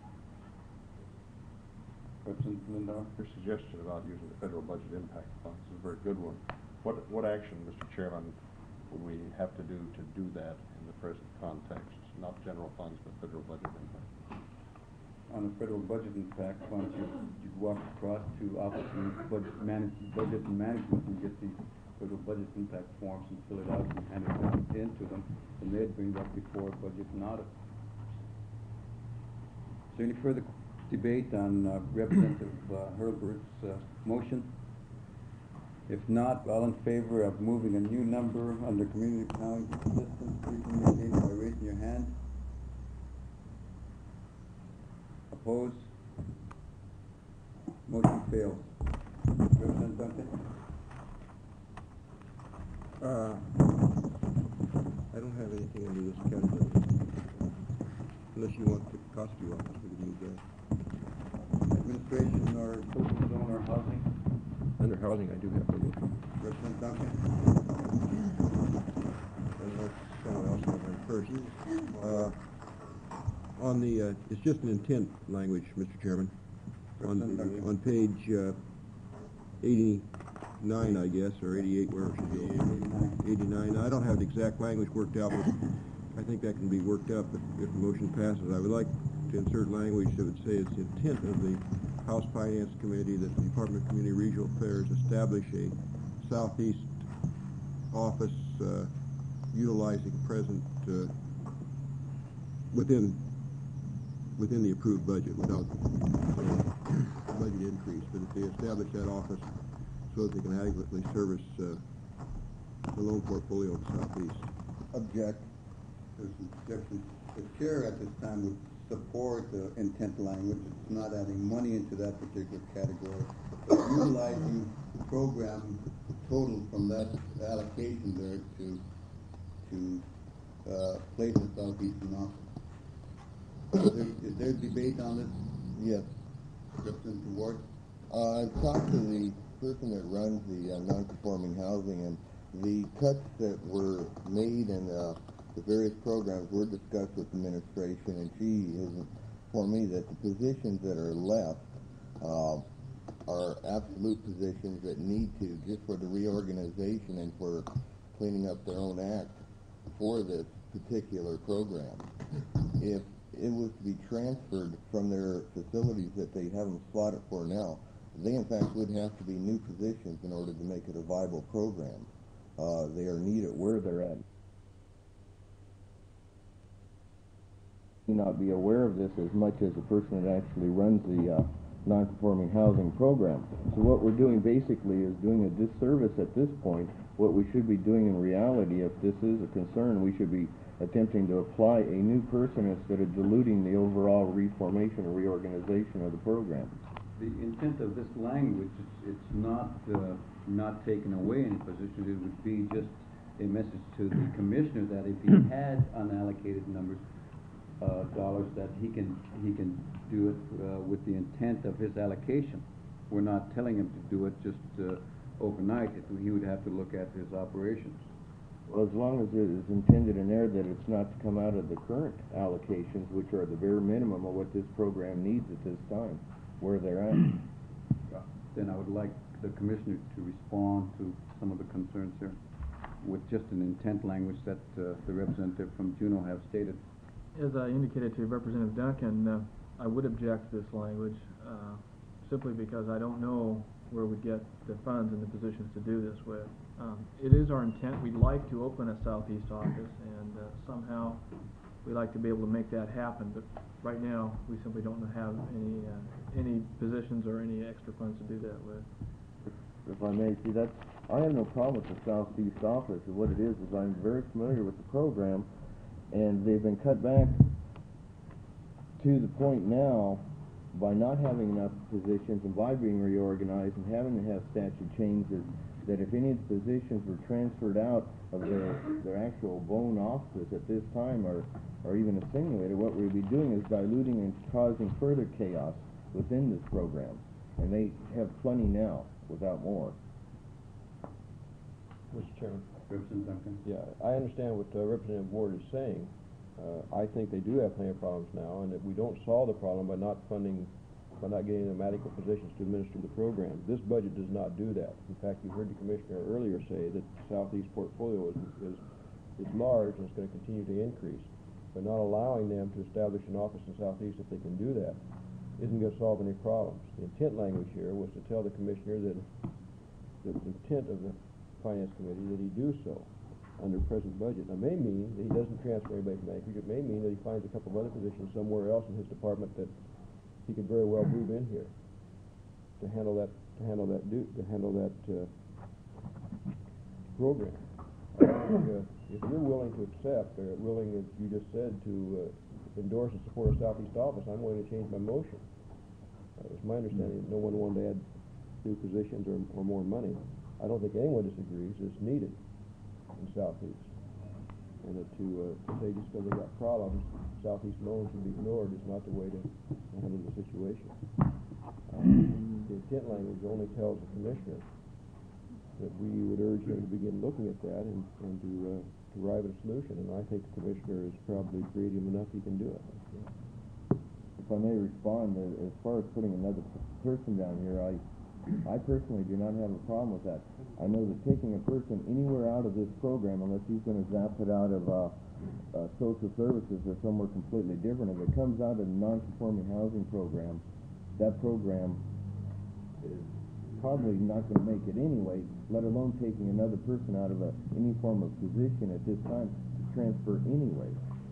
Representative Lindau? Your suggestion about using the federal budget impact funds is a very good one. What, what action, Mister Chairman, would we have to do to do that in the present context? Not general funds, but federal budget impact. On the federal budget impact funds, you, you'd walk across to Office of Budget, manage, budget and Management and get the federal budget impact forms and fill it out and hand it down into them, and they'd bring that before budget and audit. Is there any further debate on uh, Representative uh, Herbert's uh, motion? If not, all in favor of moving a new number under community planning assistance, please indicate by raising your hand. Opposed? Motion fails. Representative Duncan? Uh, I don't have anything under this category. Unless you want the Coxview office, we can use that. Administration or social zone or housing? Under housing, I do have to look. Representative Duncan? Unless someone else has it first. Uh, on the, uh, it's just an intent language, Mister Chairman. On, on page uh, eighty-nine, I guess, or eighty-eight, wherever it should go. eighty-nine. I don't have the exact language worked out, but I think that can be worked up if, if the motion passes. I would like to insert language that would say it's the intent of the House Finance Committee that the Department of Community Regional Affairs establish a southeast office uh, utilizing present uh, within within the approved budget without uh, budget increase, but if they establish that office so that they can adequately service uh, the loan portfolio of the Southeast. Object. There's an objection. The chair at this time would support the intent language. It's not adding money into that particular category, but utilizing the program total from that allocation there to to uh, place the Southeastern office. Is there, is there debate on this? Yes. Representative Ward? Uh, I've talked to the person that runs the uh, non-conforming housing, and the cuts that were made in uh, the various programs were discussed with administration, and she has informed me that the positions that are left uh, are absolute positions that need to, just for the reorganization and for cleaning up their own act for this particular program. If it was to be transferred from their facilities that they have them slotted for now, they in fact would have to be new positions in order to make it a viable program. Uh, they are needed where they're at. May not be aware of this as much as the person that actually runs the uh, non-conforming housing program. So what we're doing basically is doing a disservice at this point. What we should be doing in reality, if this is a concern, we should be attempting to apply a new person instead of diluting the overall reformation or reorganization of the program. The intent of this language, it's, it's not uh, not taking away any positions. It would be just a message to the commissioner that if he had unallocated numbers, uh, dollars, that he can he can do it uh, with the intent of his allocation. We're not telling him to do it just uh, overnight. It, he would have to look at his operations. Well, as long as it is intended in there that it's not to come out of the current allocations, which are the bare minimum of what this program needs at this time, where they're at. Then I would like the commissioner to respond to some of the concerns here with just an intent language that uh, the representative from Juneau have stated. As I indicated to Representative Duncan, uh, I would object to this language uh, simply because I don't know where we get the funds and the positions to do this with. Um, it is our intent. We'd like to open a Southeast office, and uh, somehow we'd like to be able to make that happen. But right now, we simply don't have any uh, any positions or any extra funds to do that with. If I may, see, that's, I have no problem with the Southeast office. What it is is I'm very familiar with the program, and they've been cut back to the point now by not having enough positions and by being reorganized and having to have statute changes, that if any of the positions were transferred out of their, their actual bone office at this time, or, or even assimilated, what we'd be doing is diluting and causing further chaos within this program. And they have plenty now, without more. Mister Chairman. Representative Duncan? Yeah, I understand what uh, Representative Ward is saying. Uh, I think they do have plenty of problems now, and that we don't solve the problem by not funding, by not getting them adequate positions to administer the program. This budget does not do that. In fact, you heard the commissioner earlier say that the Southeast portfolio is, is, is large and it's going to continue to increase. But not allowing them to establish an office in Southeast, if they can do that, isn't going to solve any problems. The intent language here was to tell the commissioner that the intent of the Finance Committee that he do so under present budget. Now, may mean that he doesn't transfer anybody from Anchorage. It may mean that he finds a couple of other positions somewhere else in his department that he could very well move in here to handle that to handle that do to handle that uh, program. I think, uh, if you're willing to accept, or willing, as you just said, to uh, endorse and support a Southeast office, I'm going to change my motion. Uh, it's my understanding that no one wanted to add new positions or, or more money. I don't think anyone disagrees it's needed in Southeast. And that to, uh, to say just because they got problems, Southeast loans should be ignored is not the way to, to handle the situation. Um, the intent language only tells the commissioner that we would urge him to begin looking at that and, and to, uh, to arrive at a solution. And I think the commissioner is probably creative enough he can do it. If I may respond, uh, as far as putting another person down here, I I personally do not have a problem with that. I know that taking a person anywhere out of this program, unless he's going to zap it out of uh, uh, social services or somewhere completely different, if it comes out of the non-conforming housing program, that program is probably not going to make it anyway, let alone taking another person out of a, any form of position at this time to transfer anyway.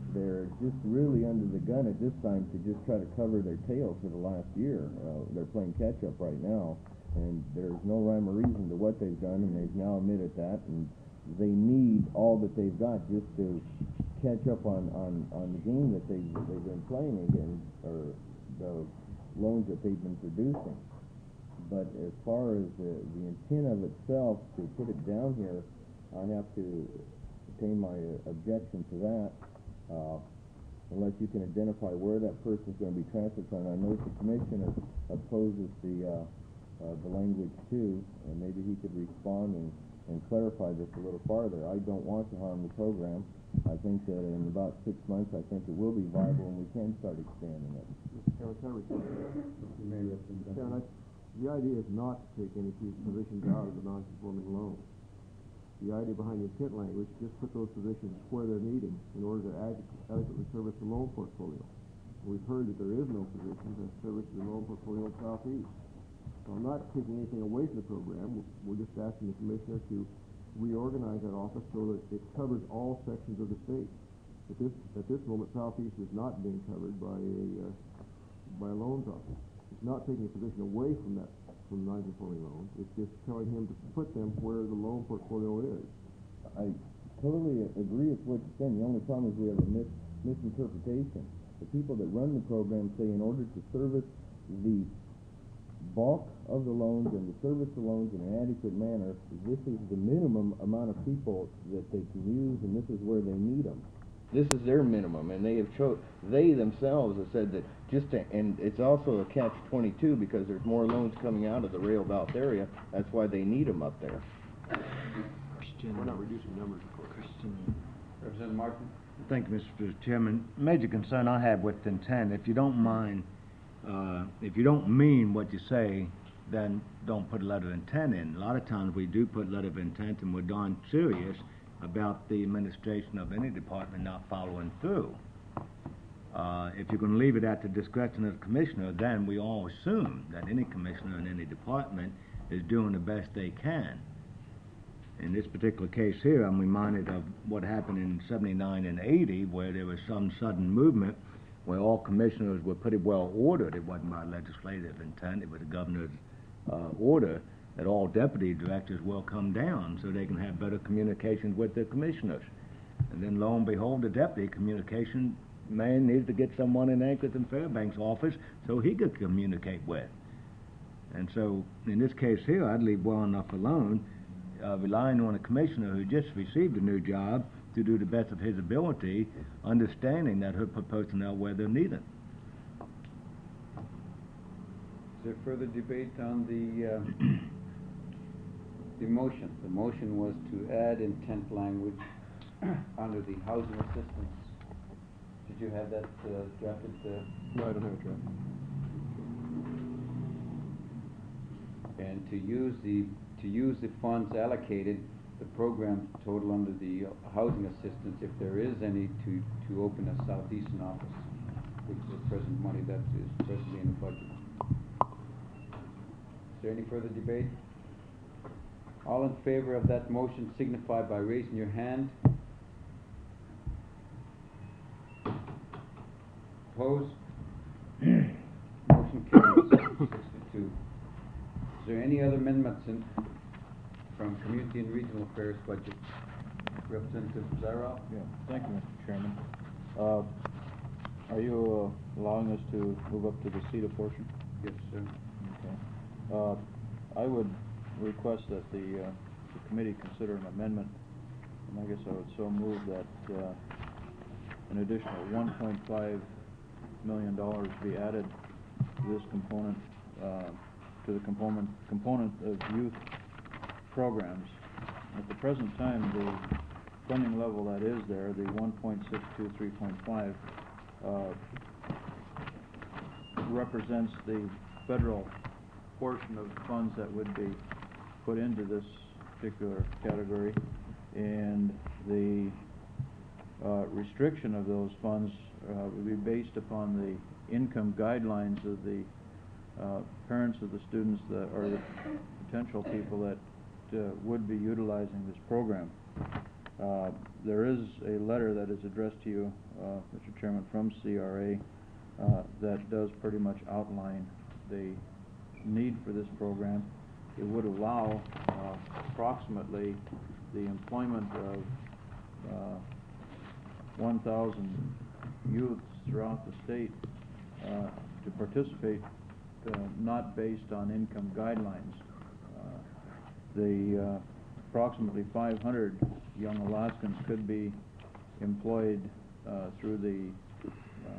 they're just really under the gun at this time to just try to cover their tails for the last year. Uh, they're playing catch up right now, and there's no rhyme or reason to what they've done, and they've now admitted that, and they need all that they've got just to catch up on, on, on the game that they've, they've been playing again, or the loans that they've been producing. But as far as the, the intent of itself, to put it down here, I have to obtain my uh, objection to that, uh, unless you can identify where that person's going to be transferred from. I know the commissioner opposes the, uh, uh, the language too, and maybe he could respond and, and clarify this a little farther. I don't want to harm the program. I think that in about six months, I think it will be viable and we can start expanding it. Mister Chairman, can I respond? Chairman, I, the idea is not to take any positions out of the non-conforming loan. The idea behind the intent language is just put those positions where they're needed in order to ad adequately service the loan portfolio. We've heard that there is no position to service the loan portfolio in Southeast. So I'm not taking anything away from the program. We're just asking the commissioner to reorganize that office so that it covers all sections of the state. At this at this moment, Southeast is not being covered by a uh, by a loans office. It's not taking a position away from that from non-conforming loans. It's just telling him to put them where the loan portfolio is. I totally agree with what you're saying. The only problem is we have a mis misinterpretation. The people that run the program say in order to service the bulk of the loans and to service the loans in an adequate manner, this is the minimum amount of people that they can use, and this is where they need them. This is their minimum, and they have cho they themselves have said that just to, and it's also a catch twenty-two because there's more loans coming out of the rail belt area. That's why they need them up there. Question. We're not reducing numbers, of course. Question. Representative Martin. Thank you, Mister Chairman. Major concern I have with intent, if you don't mind, uh, if you don't mean what you say, then don't put a letter of intent in. A lot of times we do put letter of intent, and we're darn serious about the administration of any department not following through. Uh, if you're going to leave it at the discretion of the commissioner, then we all assume that any commissioner in any department is doing the best they can. In this particular case here, I'm reminded of what happened in seventy-nine and eighty, where there was some sudden movement where all commissioners were pretty well ordered. It wasn't by legislative intent, it was the governor's uh, order that all deputy directors will come down so they can have better communications with the commissioners. And then lo and behold, the deputy communication man needed to get someone in Anchorage and Fairbanks office so he could communicate with. And so in this case here, I'd leave well enough alone, uh, relying on a commissioner who just received a new job to do the best of his ability, understanding that he'll put personnel where they're needed. Is there further debate on the uh, the motion? The motion was to add intent language under the housing assistance. Did you have that uh, drafted? Uh, no, I don't have it drafted. And to use the to use the funds allocated, the program total under the housing assistance, if there is any, to to open a southeastern office, which is the present money that is presently in the budget. Is there any further debate? All in favor of that motion signify by raising your hand. Opposed? Motion carries six to two. Is there any other amendments in, from Community and Regional Affairs budget? Representative Zaroff? Yeah, thank you, Mister Chairman. Uh, are you uh, allowing us to move up to the C E T A portion? Yes, sir. Okay. Uh, I would request that the, uh, the committee consider an amendment, and I guess I would so move that uh, an additional one point five million dollars be added to this component, uh, to the component component of youth programs. At the present time, the funding level that is there, the one point six two three point five, uh, represents the federal portion of the funds that would be put into this particular category, and the uh, restriction of those funds uh, would be based upon the income guidelines of the uh, parents of the students that are the potential people that uh, would be utilizing this program. Uh, there is a letter that is addressed to you, uh, Mister Chairman, from C R A uh, that does pretty much outline the need for this program. It would allow uh, approximately the employment of uh, one thousand youths throughout the state uh, to participate, uh, not based on income guidelines. Uh, the uh, approximately five hundred young Alaskans could be employed uh, through the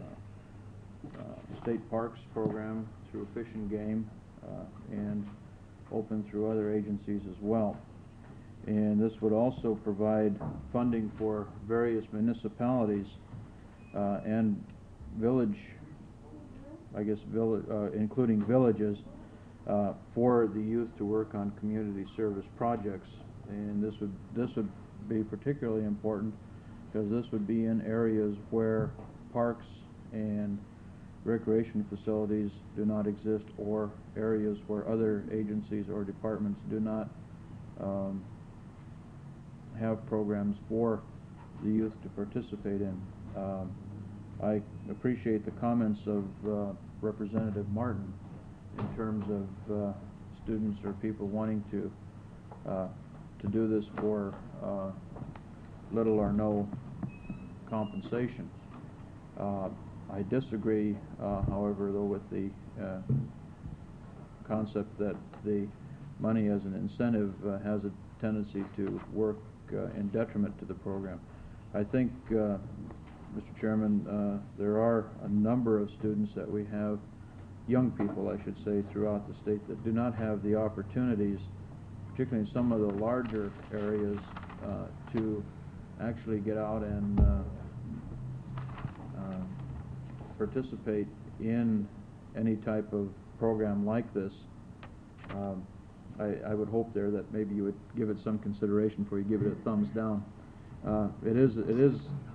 uh, uh, state parks program, through Fish and Game, uh, and open through other agencies as well. And this would also provide funding for various municipalities uh, and village, I guess, village, uh, including villages, uh, for the youth to work on community service projects. And this would this would be particularly important because this would be in areas where parks and recreation facilities do not exist, or areas where other agencies or departments do not um, have programs for the youth to participate in. Um, I appreciate the comments of uh, Representative Martin in terms of uh, students or people wanting to uh, to do this for uh, little or no compensation. Uh, I disagree, uh, however, though, with the uh, concept that the money as an incentive uh, has a tendency to work uh, in detriment to the program. I think, uh, Mister Chairman, uh, there are a number of students that we have, young people, I should say, throughout the state that do not have the opportunities, particularly in some of the larger areas, uh, to actually get out and uh, uh, participate in any type of program like this. Um, I, I would hope there that maybe you would give it some consideration before you give it a thumbs down. Uh, it is it is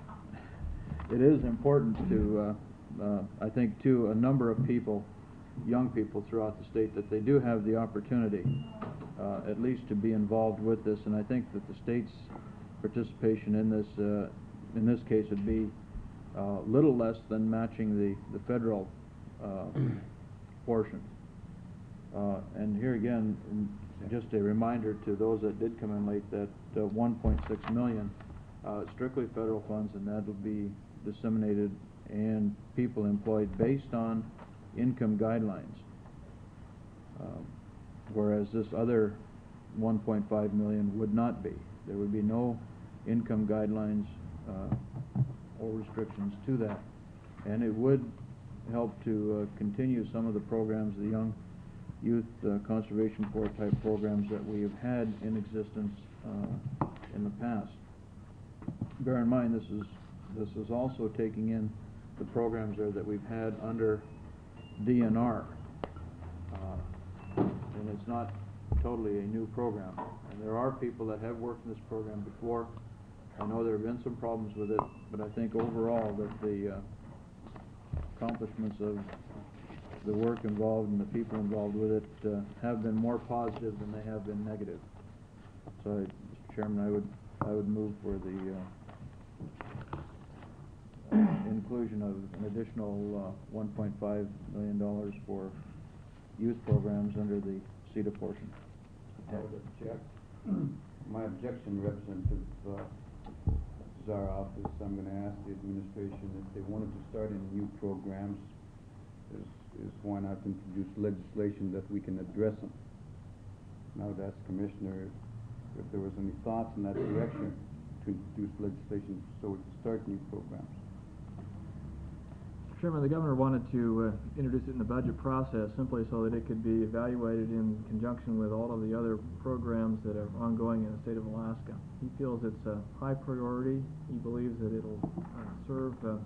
it is important to uh, uh, I think to a number of people, young people throughout the state, that they do have the opportunity uh, at least to be involved with this, and I think that the state's participation in this uh, in this case would be uh, little less than matching the the federal uh, portion. Uh, and here again, just a reminder to those that did come in late that uh, one point six million uh, strictly federal funds, and that will be disseminated and people employed based on income guidelines. Um, whereas this other one point five million would not be. There would be no income guidelines uh, or restrictions to that, and it would help to uh, continue some of the programs, the young youth uh, conservation corps type programs that we have had in existence uh, in the past. Bear in mind, this is this is also taking in the programs there that we've had under D N R, uh, and it's not totally a new program. And there are people that have worked in this program before. I know there have been some problems with it, but I think overall that the uh, accomplishments of the work involved and the people involved with it uh, have been more positive than they have been negative. So, I, Mister Chairman, I would I would move for the uh, uh, inclusion of an additional uh, one point five million dollars for youth programs under the C E D A portion. I would object. My objection, Representative uh, Zaroff, is I'm going to ask the administration if they wanted to start any new programs, is, is why not introduce legislation that we can address them. Now to ask Commissioner if there was any thoughts in that direction to introduce legislation so we can start new programs. Chairman, the governor wanted to uh, introduce it in the budget process simply so that it could be evaluated in conjunction with all of the other programs that are ongoing in the state of Alaska. He feels it's a high priority. He believes that it'll uh, serve uh,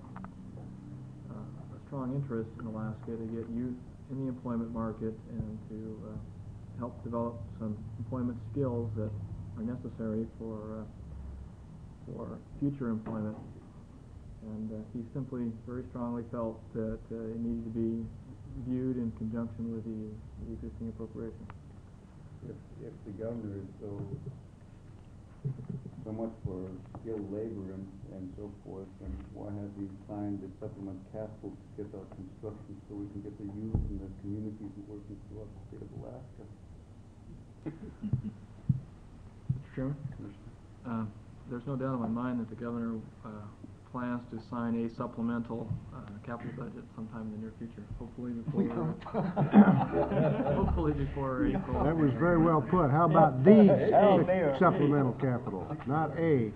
uh, a strong interest in Alaska to get youth in the employment market and to uh, help develop some employment skills that are necessary for uh, for future employment. And uh, he simply very strongly felt that uh, it needed to be viewed in conjunction with the, the existing appropriation. If, if the governor is so, so so much for skilled labor and, and so forth, and why have we signed the supplement capital to get our construction so we can get the youth and the communities working throughout the state of Alaska? Mister Chairman? Uh, there's no doubt in my mind that the governor uh, plans to sign a supplemental uh, capital budget sometime in the near future, hopefully before, hopefully before April. That was very well put. How about the supplemental capital, not a?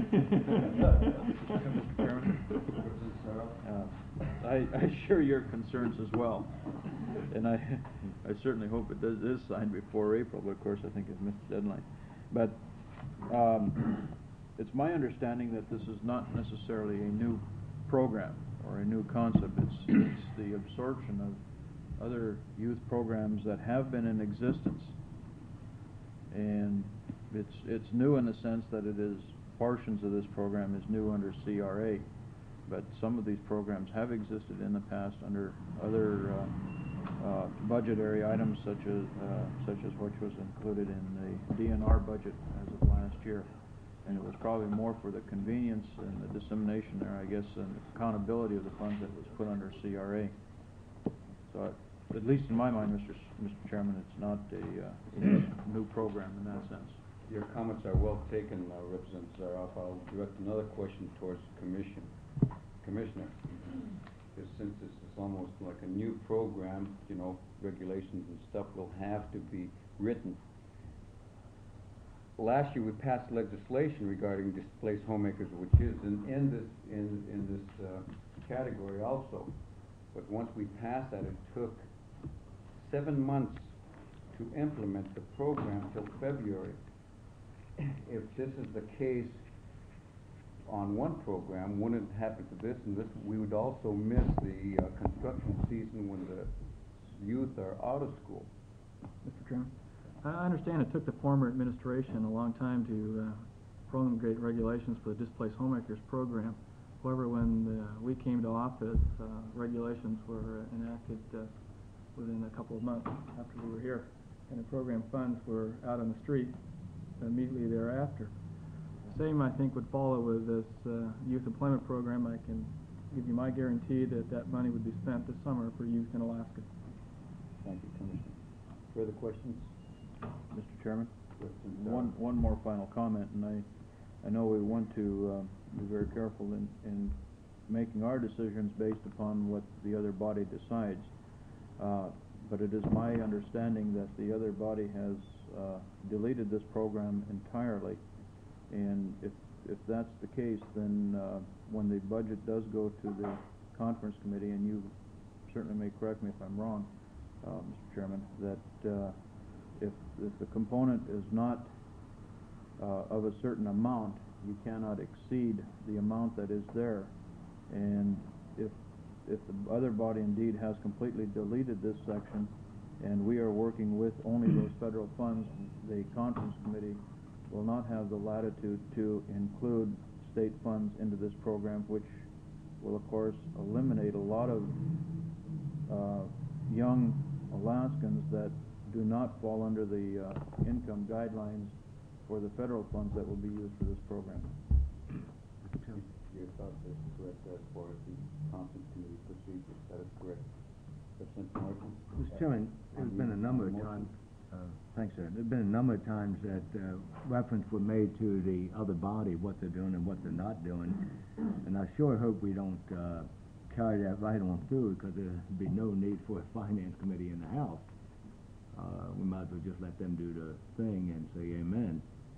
Mister Chairman, uh, I, I share your concerns as well, and I, I certainly hope it does, is signed before April, but of course I think it's missed the deadline. But um, it's my understanding that this is not necessarily a new program or a new concept. It's, it's the absorption of other youth programs that have been in existence, and it's it's new in the sense that it is portions of this program is new under C R A, but some of these programs have existed in the past under other uh, uh, budgetary items, such as uh, such as which was included in the D N R budget as of last year. And it was probably more for the convenience and the dissemination there, I guess, and the accountability of the funds that was put under C R A. So, uh, at least in my mind, Mister S Mister Chairman, it's not a uh, new program in that sense. Your comments are well taken, uh, Representative Zaroff. I'll direct another question towards the Commission. Commissioner, because since this is almost like a new program, you know, regulations and stuff will have to be written. Last year we passed legislation regarding displaced homemakers, which is in, in this in in this uh, category also. But once we passed that, it took seven months to implement the program till February. If this is the case on one program, wouldn't it happen to this and this? We would also miss the uh, construction season when the youth are out of school. Mister Chairman? I understand it took the former administration a long time to uh, promulgate regulations for the Displaced Homemakers Program. However, when uh, we came to office, uh, regulations were enacted uh, within a couple of months after we were here, and the program funds were out on the street immediately thereafter. The same, I think, would follow with this uh, youth employment program. I can give you my guarantee that that money would be spent this summer for youth in Alaska. Thank you, Commissioner. Further questions? Mister Chairman, one one more final comment, and I I know we want to uh, be very careful in in making our decisions based upon what the other body decides. Uh, but it is my understanding that the other body has uh, deleted this program entirely, and if if that's the case, then uh, when the budget does go to the conference committee, and you certainly may correct me if I'm wrong, uh, Mister Chairman, that uh, If, if the component is not uh, of a certain amount, you cannot exceed the amount that is there. And if, if the other body indeed has completely deleted this section, and we are working with only those federal funds, the conference committee will not have the latitude to include state funds into this program, which will, of course, eliminate a lot of uh, young Alaskans that do not fall under the uh, income guidelines for the federal funds that will be used for this program. Your thoughts are correct as far as the conference committee procedures. That is correct. Representative Martin? Mister Chairman, there's been a number of times, uh, thanks, sir. There's been a number of times that uh, reference were made to the other body, what they're doing and what they're not doing. And I sure hope we don't uh, carry that right on through, because there'd be no need for a finance committee in the House. Uh, we might as well just let them do the thing and say amen.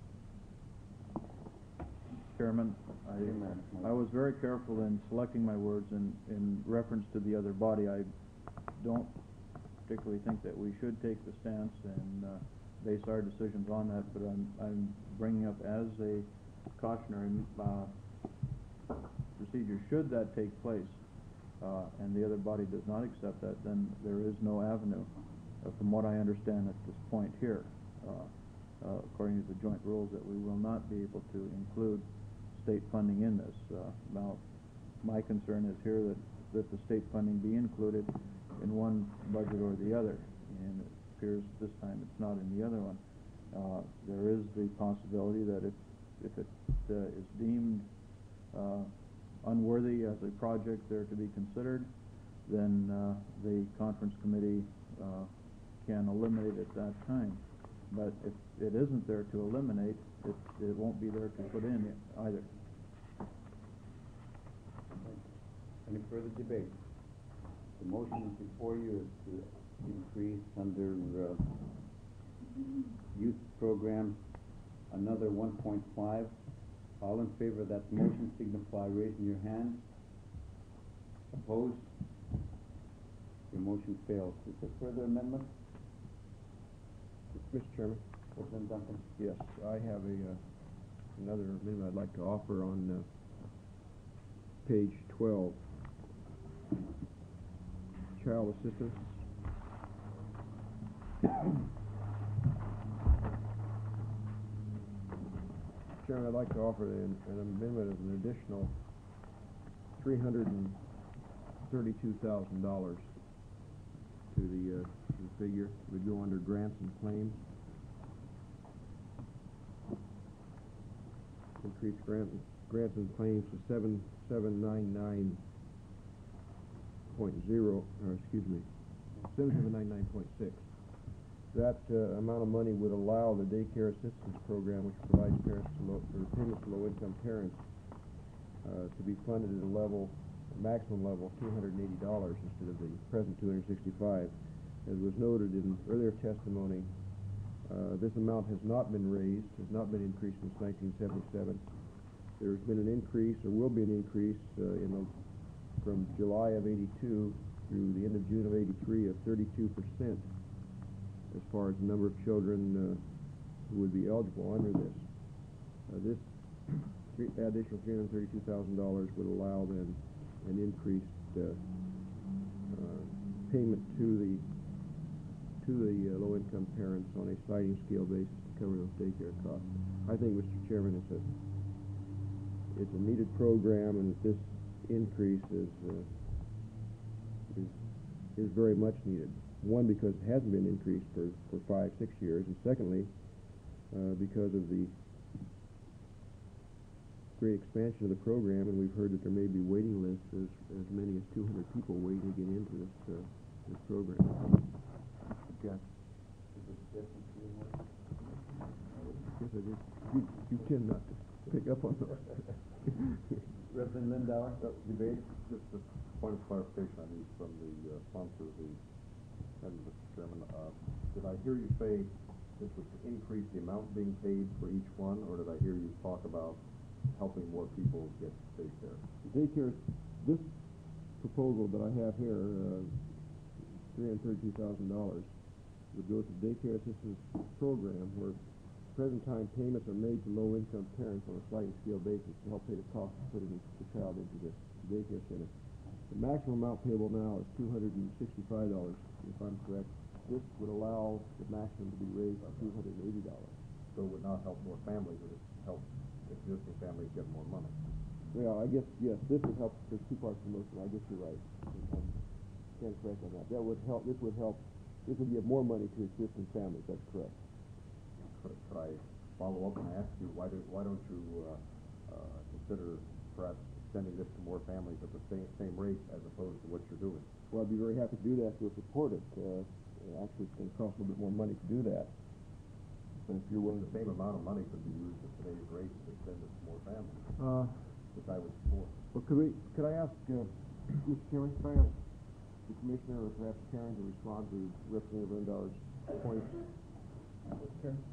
Chairman, I, I was very careful in selecting my words in, in reference to the other body. I don't particularly think that we should take the stance and uh, base our decisions on that, but I'm, I'm bringing up as a cautionary uh, procedure. Should that take place uh, and the other body does not accept that, then there is no avenue. Uh, from what I understand at this point here, uh, uh, according to the joint rules, that we will not be able to include state funding in this. Uh, now, my concern is here that, that the state funding be included in one budget or the other, and it appears this time it's not in the other one. Uh, there is the possibility that if if it uh, is deemed uh, unworthy as a project there to be considered, then uh, the conference committee uh, can eliminate it at that time. But if it isn't there to eliminate, it, it won't be there to put in either. Any further debate? The motion before you is to increase under uh, youth program another one point five. All in favor of that motion signify raising your hand. Opposed? Your motion fails. Is there further amendment? Mister Chairman? President Duncan? Yes, I have a, uh, another amendment I'd like to offer on, uh, page twelve. Child assistance. Chairman, I'd like to offer an, an amendment of an additional three hundred and thirty-two thousand dollars to the, uh, to the figure. It would go under grants and claims. Increase grant, grants and claims to seven, seven nine nine point zero, or excuse me, seven seven nine nine point six. That uh, amount of money would allow the daycare assistance program, which provides parents to low, or payments to low-income parents, uh, to be funded at a level, a maximum level of two hundred eighty dollars instead of the present two hundred sixty-five. As was noted in earlier testimony, uh, this amount has not been raised, has not been increased since nineteen seventy-seven. There's been an increase, or will be an increase, uh, in the, from July of eighty-two through the end of June of eighty-three of thirty-two percent. As far as the number of children uh, who would be eligible under this. Uh, this three, additional three hundred thirty-two thousand dollars would allow then an increased uh, uh, payment to the to the uh, low-income parents on a sliding scale basis to cover those daycare costs. I think, Mister Chairman, it's a it's a needed program, and that this increase is uh, is is very much needed. One, because it hasn't been increased for, for five, six years, and secondly, uh, because of the great expansion of the program, and we've heard that there may be waiting lists as, as many as two hundred people waiting to get into this, uh, this program. Yes. Yes, I did. You, you tend not to pick up on those. Reverend Lindauer? Uh, debate, just a point of clarification I need from the uh, sponsor of the and Mister Chairman, uh, did I hear you say this was to increase the amount being paid for each one, or did I hear you talk about helping more people get daycare? Daycare, this proposal that I have here, uh, three hundred thirty-two thousand dollars, would go to the daycare assistance program, where present time payments are made to low-income parents on a sliding scale basis to help pay the cost of putting the child into the daycare center. The maximum amount payable now is two hundred sixty-five dollars, if I'm correct. This would allow the maximum to be raised to two hundred eighty dollars. So it would not help more families, it would help existing families get more money. Well, I guess, yes, this would help. There's two parts to the motion. I guess you're right. I'm stand correct on that. That would help, this would help, this would give more money to existing families, that's correct. Could, could I follow up and ask you, why, do, why don't you uh, uh, consider perhaps extending this to more families at the same, same rate as opposed to what you're doing? Well, I'd be very happy to do that, to support it. Uh, actually, it's going to cost a little bit more money to do that. But if you're willing, the same amount of money could be used at today's rate to extend it to more families, uh, which I would support. Well, could we, could I ask, uh, Mister Chairman, could I ask the Commissioner or perhaps Karen to respond to Representative Lindauer's points? Mister Chairman?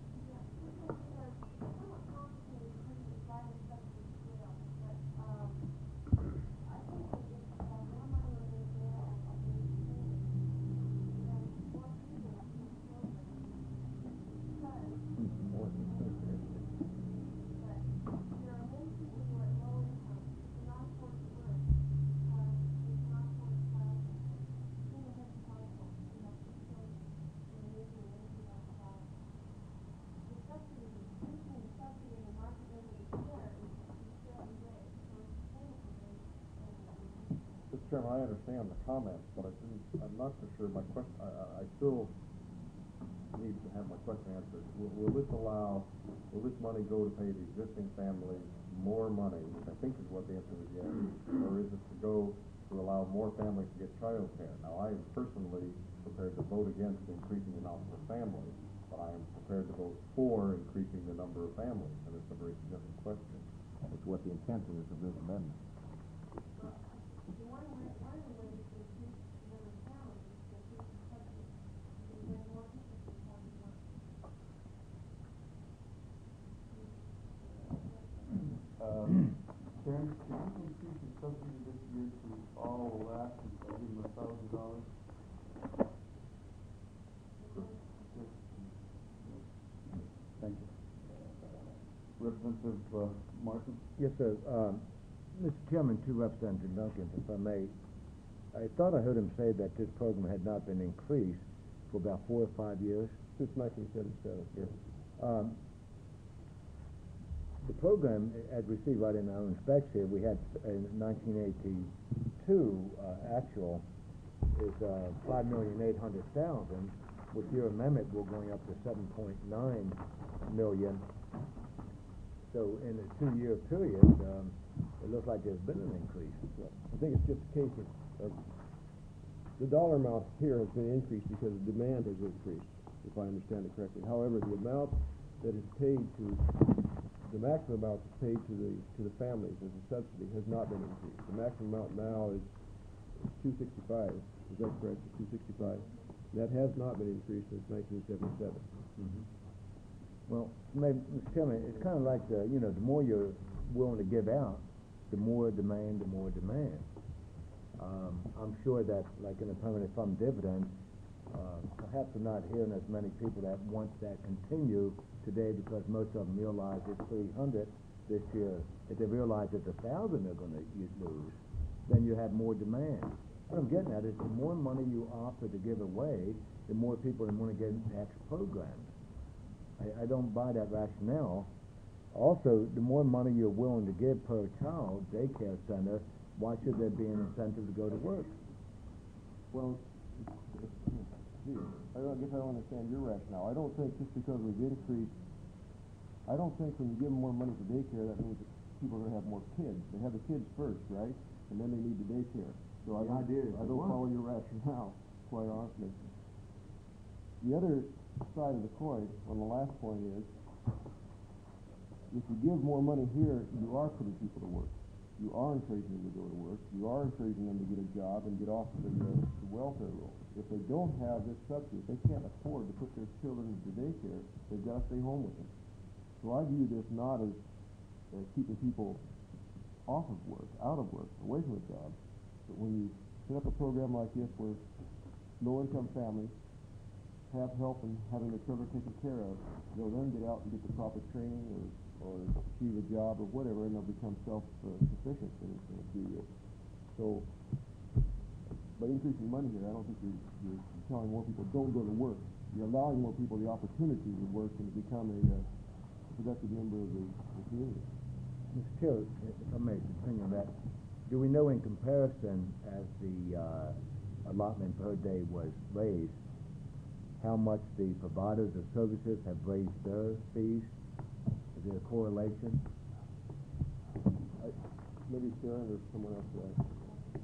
Mister Chairman, I understand the comments, but I didn't, I'm not so sure. My question, I, I, I still need to have my question answered. Will, will this allow, will this money go to pay the existing family more money, which I think is what the answer is yes, or is it to go to allow more families to get child care? Now, I am personally prepared to vote against increasing the amount per family, but I am prepared to vote for increasing the number of families, and it's a very significant question. It's what the intent is of this amendment. Um, Karen, can you increase the subsidy this year to all Alaskans by giving them a thousand dollars? Thank you. Representative uh, Martin? Yes, sir. Um, Mister Chairman, to Representative Duncan, if I may, I thought I heard him say that this program had not been increased for about four or five years. Since nineteen seventy-seven. Yes. Um, the program, as we see right in our own specs here, we had in nineteen eighty-two uh, actual is uh, five million eight hundred thousand. With your amendment, we're going up to seven point nine million. So in a two-year period, um, it looks like there's been an increase. Well, I think it's just a case of, of the dollar amount here has been increased because the demand has increased, if I understand it correctly. However, the amount that is paid to, the maximum amount that's paid to the to the families as a subsidy has not been increased. The maximum amount now is two sixty-five. Is that correct? two sixty-five. That has not been increased since nineteen seventy-seven. Mm-hmm. Well, maybe, Mister Chairman, it's kind of like the, you know, the more you're willing to give out, the more demand, the more demand. Um, I'm sure that, like in the permanent fund dividend, uh, perhaps we're not hearing as many people that want that continue today because most of them realize it's three hundred this year. If they realize it's a thousand they're going to lose, then you have more demand. What I'm getting at is the more money you offer to give away, the more people want to get into extra programs. I, I don't buy that rationale. Also, the more money you're willing to give per child daycare center, why should there be an incentive to go to work? Well, I don't, I guess I don't understand your rationale. I don't think just because we've increased, I don't think when you give them more money for daycare, that means that people are going to have more kids. They have the kids first, right? And then they need the daycare. So I, I, I don't follow your rationale, quite honestly. The other side of the coin, on the last point, is if you give more money here, you are putting people to work. You are encouraging them to go to work. You are encouraging them to get a job and get off the, uh, the welfare roll. If they don't have this subsidy, if they can't afford to put their children into daycare, they've got to stay home with them. So I view this not as, as keeping people off of work, out of work, away from a job, but when you set up a program like this where low-income families have help in having their children taken care of, they'll then get out and get the proper training or, or achieve a job or whatever, and they'll become self-sufficient in, in a few years. So, by increasing money here, I don't think you're, you're telling more people don't go to work. You're allowing more people the opportunity to work and to become a uh, productive member of the, the community. Mister Chair, if I may continue on that, do we know in comparison as the uh, allotment per day was raised, how much the providers of services have raised their fees? Is there a correlation? I, maybe Sharon or someone else will ask.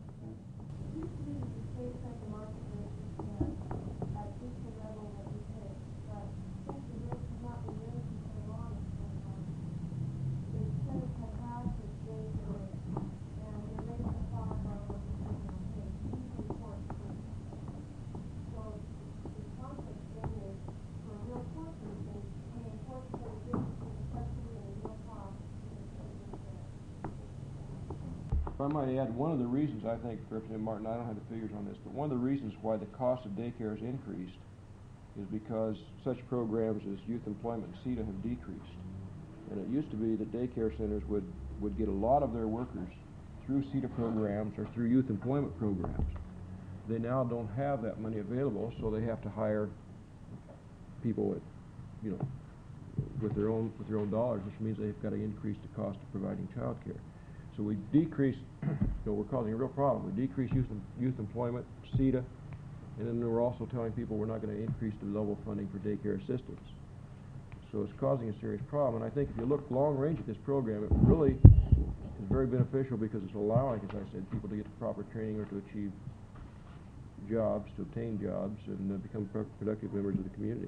If I might add, one of the reasons I think, Representative Martin, I don't have the figures on this, but one of the reasons why the cost of daycare has increased is because such programs as youth employment and C E T A have decreased. And it used to be that daycare centers would, would get a lot of their workers through C E T A programs or through youth employment programs. They now don't have that money available, so they have to hire people with, you know, with their own with their own dollars, which means they've got to increase the cost of providing child care. So we decrease, you know, we're causing a real problem. We decrease youth, youth employment, C E T A, And then we're also telling people we're not gonna increase the level of funding for daycare assistance. So it's causing a serious problem, and I think if you look long range at this program, it really is very beneficial because it's allowing, as I said, people to get the proper training or to achieve jobs, to obtain jobs, and uh, become pro- productive members of the community.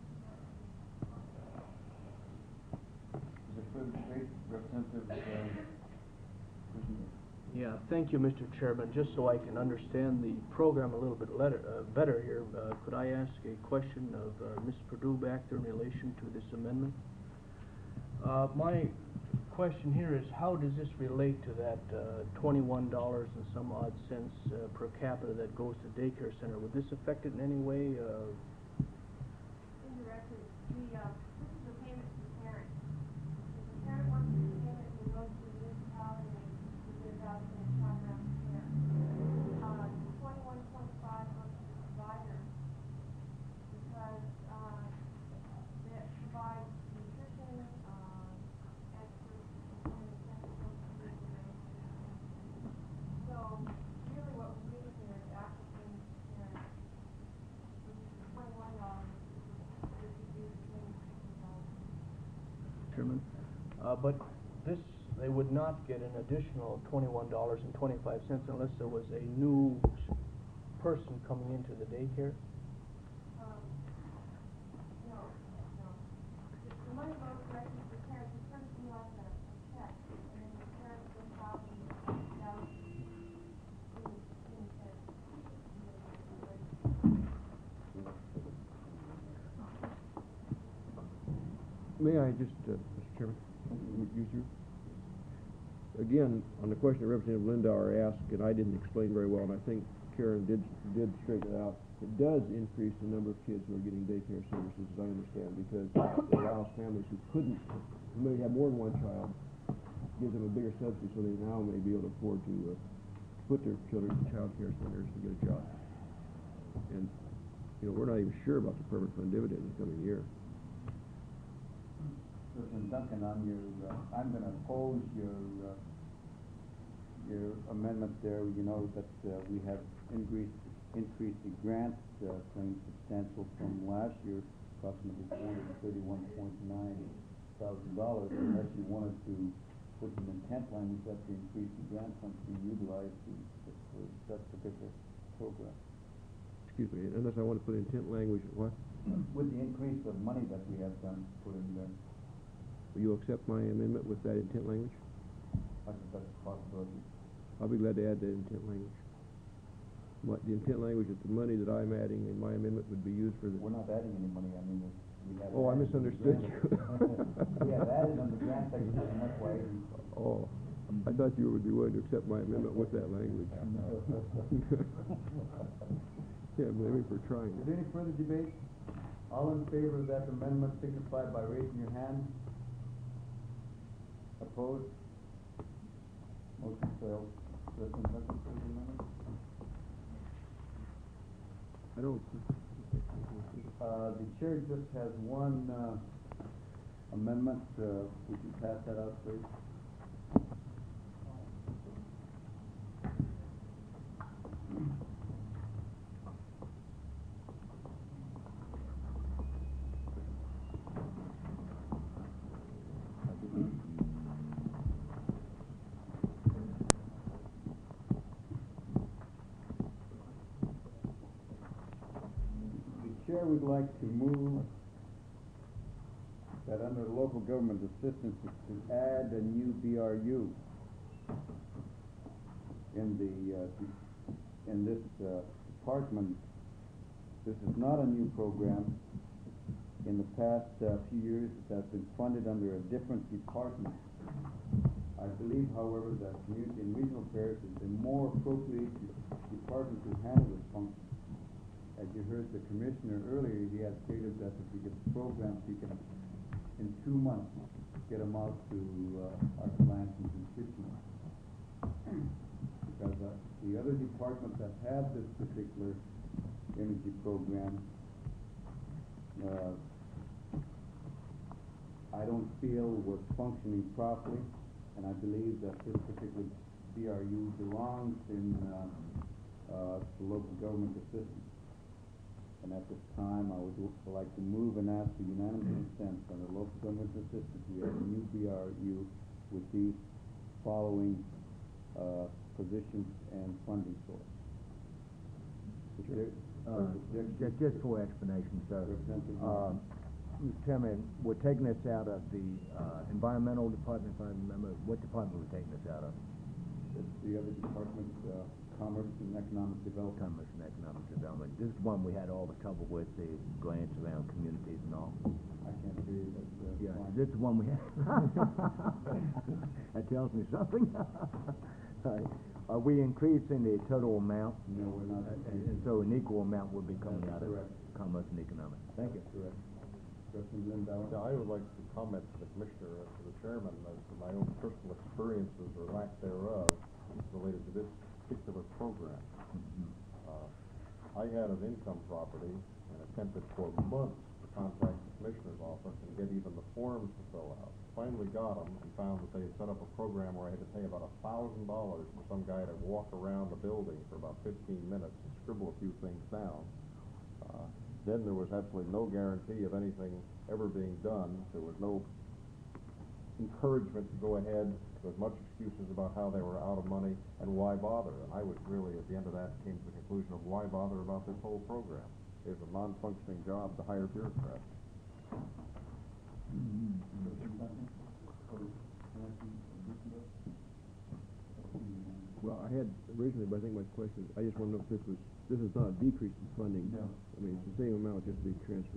Is there further debate, Representative, uh, Yeah, thank you, Mister Chairman. Just so I can understand the program a little bit letter, uh, better here, uh, could I ask a question of uh, Miz Perdue back there in relation to this amendment? Uh, my question here is, how does this relate to that uh, twenty-one dollars and some odd cents uh, per capita that goes to daycare center? Would this affect it in any way? Uh, Indirectly, the, uh, this is a payment to the parent. If the parent wants to pay it, we go to the municipality and we get it out in a program for care. Uh, twenty-one twenty-five goes to the provider because, uh, that provides nutrition, uh, experts, and technical information. So, really what we're doing here is actual payment to the parent, which is twenty-one dollars. Chairman, uh, but this, they would not get an additional twenty-one dollars and twenty-five cents unless there was a new person coming into the daycare? Um, no, no. The, the money goes directly to the parents. It's going to be like a, a check, and then the parents will probably out in, in the May I just, uh, Mister Chairman, use you? Again, on the question that Representative Lindauer asked, and I didn't explain very well, and I think Karen did did straighten it out, it does increase the number of kids who are getting daycare services, as I understand, because it allows families who couldn't, who may have more than one child, gives them a bigger subsidy, so they now may be able to afford to uh, put their children in child care centers to get a job. And, you know, we're not even sure about the permanent fund dividend in the coming year. President Duncan, on your, uh, I'm gonna oppose your, uh, your amendment there. You know that, uh, we have increased, increased the grant, uh, claim substantial from last year, approximately four hundred thirty-one point nine thousand dollars, unless you wanted to put some intent language that to increase the grant funds to be utilized to, for that particular program. Excuse me, unless I want to put intent language, what? With the increase of money that we have done, put in there. Will you accept my amendment with that intent language? I think that's a possibility. I'll be glad to add that intent language. What, the intent language that the money that I'm adding in my amendment would be used for the... We're not adding any money, I mean, we have... Oh, I misunderstood you. We have added on the grant section, and that's why we... Oh, I thought you would be willing to accept my amendment with that language. Yeah, blame me for trying. Is there any further debate? All in favor of that amendment signify by raising your hand. Opposed? Motion fails. President Duncan, for the amendment? I don't... Uh, the chair just has one, uh, amendment, uh, would you pass that out, please? Chair would like to move that under local government assistance to add a new B R U in the uh, in this uh, department. This is not a new program. In the past uh, few years, it has been funded under a different department. I believe, however, that Community and Regional Affairs is a more appropriate department to handle this function. As you heard the commissioner earlier, he had stated that if we get the programs, he can, in two months, get them out to uh, our clients and constituents. Because uh, the other departments that have this particular energy program, uh, I don't feel was functioning properly, and I believe that this particular B R U belongs in uh, uh, the local government assistance. And at this time, I would l- like to move and ask for unanimous consent on the local government assistance. We have a new B R U with these following uh, positions and funding source. Is there, Uh, objection? just, just for explanation, sir. Representative Uh, Mister Chairman, we're taking this out of the, uh, environmental department, if I remember, what department we're taking this out of? It's the other department, uh, Commerce and Economic Development. Commerce and Economic Development. This is one we had all the trouble with, the grants around communities and all. I can't hear you, but, uh, Yeah, fine. this is one we had. That tells me something. Right. Are we increasing the total amount? No, we're not. Uh, And, and so an equal amount would be coming That's out of correct. commerce and economic. Thank you. That's correct. Representative Lindauer? Now, I would like to comment to the commissioner, uh, to the chairman, as to my own personal experiences or lack thereof related to this particular program. Uh, I had an income property and attempted for months to contact the commissioner's office and get even the forms to fill out. Finally got them and found that they had set up a program where I had to pay about a thousand dollars for some guy to walk around the building for about fifteen minutes and scribble a few things down. Uh, then there was absolutely no guarantee of anything ever being done. There was no encouragement to go ahead. There was much excuses about how they were out of money and why bother. And I was really, at the end of that, came to the conclusion of why bother about this whole program. It's a non-functioning job to hire bureaucrats. Well, I had originally, but I think my question, I just want to know if this was, this is not a decrease in funding. No. I mean, it's the same amount just being transferred.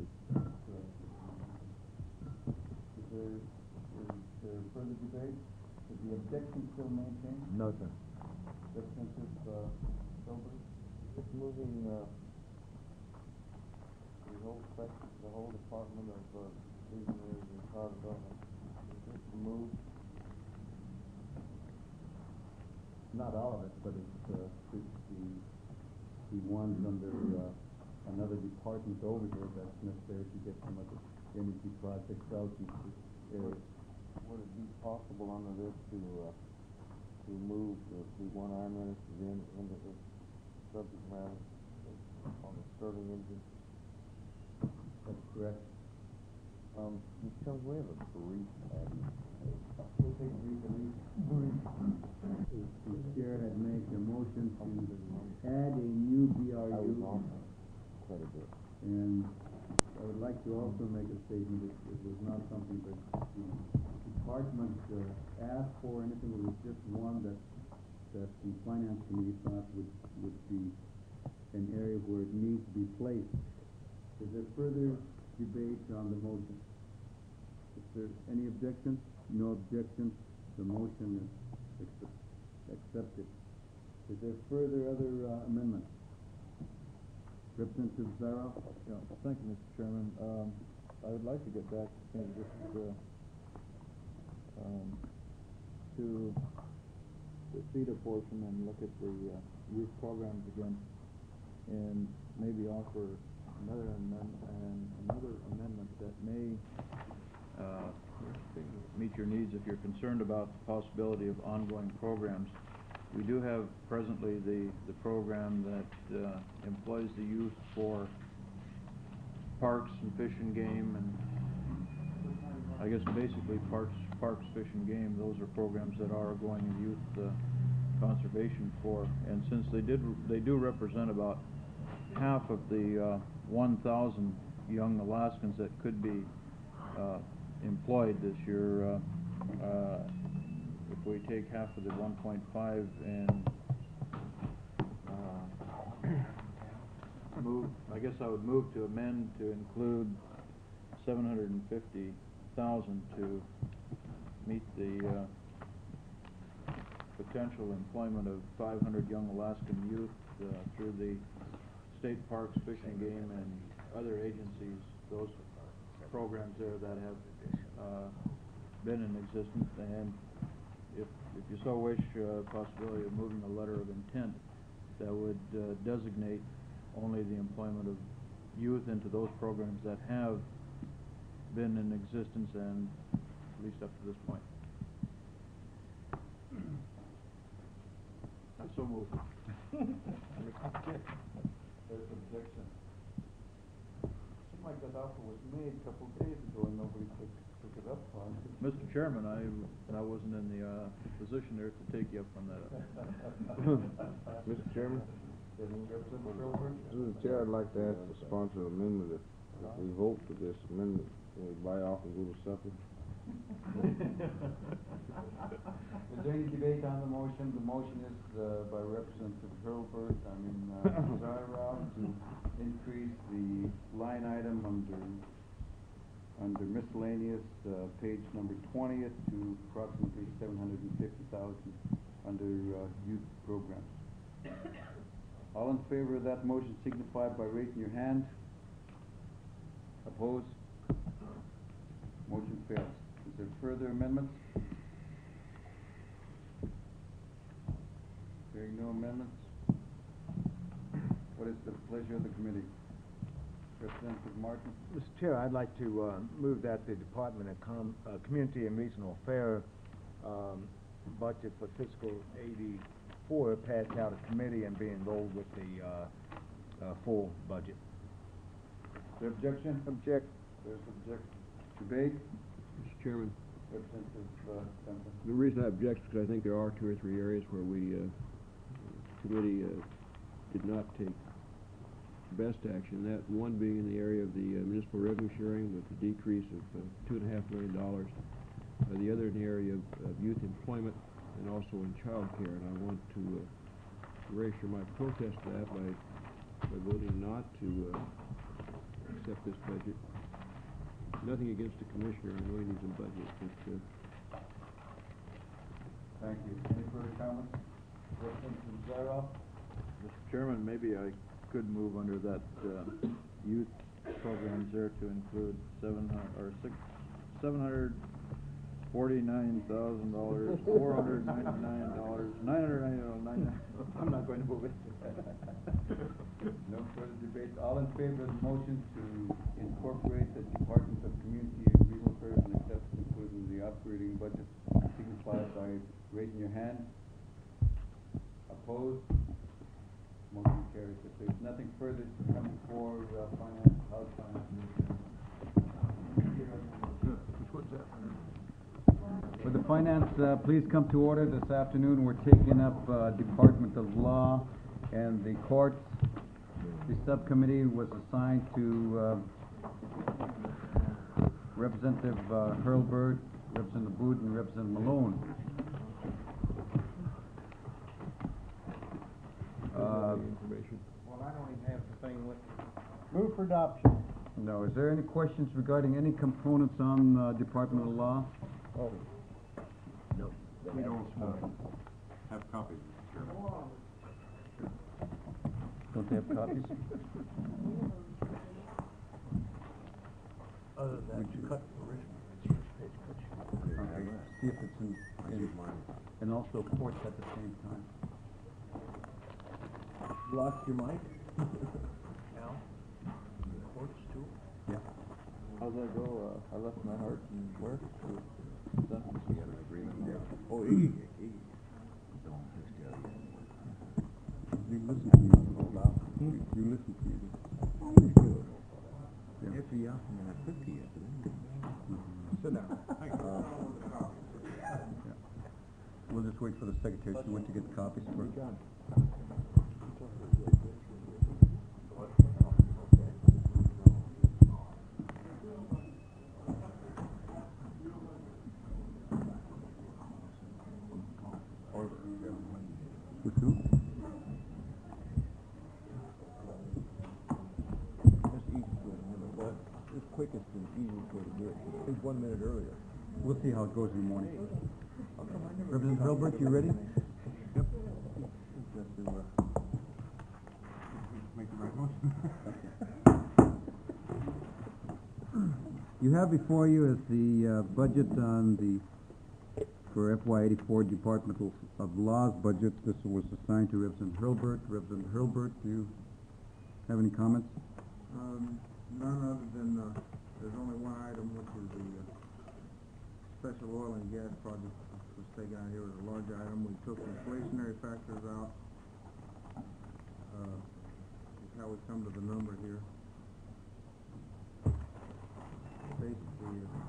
Is there, is there further debate? Is the objection still maintained? No, sir. Representative, uh, Silver? Just moving, uh, the whole section, the whole department of, uh, visionaries and charter development, is this moved? Not all of it, but it's, uh, it's the, the ones under, uh, another department over here that's necessary to get some of the energy projects out in this area. Would it be possible under this to, uh, to move the, the one I minister in, into this subject matter on the Sterling engine? That's correct. Um, Mister Chairman, we have a brief ad. We'll take a brief, brief. The chair had made a motion to add a new B R I was U. off quite a bit. And I would like to also make a statement, it, it was not something that the department uh, asked for, anything, it was just one that, that the finance committee thought would, would be an area where it needs to be placed. Is there further debate on the motion? Is there any objection? No objection, the motion is accept- accepted. Is there further other uh, amendments? Representative Zaroff? Yeah, thank you, Mister Chairman. Um, I would like to get back, uh, just, uh, um, to the CETA portion and look at the, uh, youth programs again, and maybe offer another amendment, and another amendment that may, uh, meet your needs if you're concerned about the possibility of ongoing programs. We do have presently the, the program that uh, employs the youth for parks and fish and game, and I guess basically parks, parks, fish and game. Those are programs that are going in youth uh, conservation for, and since they did, they do represent about half of the uh, one thousand young Alaskans that could be uh, employed this year. Uh, uh, if we take half of the one point five and uh, move, I guess I would move to amend to include seven hundred fifty thousand to meet the uh, potential employment of five hundred young Alaskan youth uh, through the state parks, fish and game, and other agencies, those programs there that have uh, been in existence, and if, if you so wish, uh, possibility of moving a letter of intent that would uh, designate only the employment of youth into those programs that have been in existence and at least up to this point. I so moved. There's objection. offer was made a couple of days ago and nobody took, took it up on. Mister Chairman, I, I wasn't in the, uh, position there to take you up on that. Mister Chairman? Representative Gilbert? Through the chair, I'd like to ask the sponsor of the amendment if, if we vote for this amendment, can we buy off and go to supper? Is there any debate on the motion? The motion is, uh, by Representative Hurlbert, I mean, uh, Zaroff, to increase the line item under, under miscellaneous, uh, page number twentieth to approximately seven hundred and fifty thousand under, uh, youth programs. All in favor of that motion signify by raising your hand. Opposed? Motion fails. Is there further amendments? Hearing no amendments, what is the pleasure of the committee? Representative Martin? Mister Chair, I'd like to uh, move that the Department of Com uh, Community and Regional Affairs um, budget for fiscal eighty-four pass out of committee and be enrolled with the uh, uh, full budget. Is there objection? Object. There's objection. Debate? Mister Chairman, Representative uh, Spencer. the reason I object is because I think there are two or three areas where we, uh, committee, uh, did not take best action. That one being in the area of the uh, municipal revenue sharing with the decrease of uh, two and a half million dollars. Uh, the other in the area of, of youth employment and also in child care. And I want to uh, reassure my protest to that by, by voting not to uh, accept this budget. Nothing against the commissioner. I know he needs a budget, but uh, thank you. Any further comments? Representative Zaroff? Mister Chairman, maybe I could move under that, uh, youth programs there to include seven hundred, or six, seven hundred forty-nine thousand dollars, four hundred ninety-nine dollars, nine hundred ninety-nine, I'm not going to move it. No further debate. All in favor of the motion to incorporate the Department of Community and Regional Affairs and accept it included in the operating budget, signify by raising your hand. Opposed? Motion carries. If there's nothing further to come before uh, finance, House Finance. which one's that? For the finance, uh, please come to order this afternoon. We're taking up uh, Department of Law and the courts. The subcommittee was assigned to uh, Representative uh, Hurlbert, Representative Boot, and Representative Malone. Uh, Well, I don't even have the thing with me. Move for adoption. no, is there any questions regarding any components on uh, Department of Law? Oh. No. We don't, uh, have copies, Mister Chairman. Don't they have copies? Other than that, you cut the original. Okay, see if it's in, in, and also courts at the same time. Lost your mic? Al? Courts too? Yeah. How's that go? Uh, I left my heart and where? We had an agreement. Yeah. Oh, easy, easy. You listen to me, hold out. You, you listen to me. If you ask me, I could be it. Sit down. Uh, We'll just wait for the secretary. She went to get the copies first. With who? That's the easiest way to handle it. It's quickest and easiest way to do it. It's one minute earlier. We'll see how it goes in the morning. Representative Hurlbert, you ready? Yep. Just to, uh, make the right motion. You have before you is the uh, budget on the, for F Y eighty-four Department of, of Law's budget. This was assigned to Representative Hurlbert. Representative Hurlbert, do you have any comments? Um, none other than, uh, there's only one item, which is the, uh, special oil and gas project was taken out here as a large item. We took inflationary factors out. Uh, is how we come to the number here. basically, uh,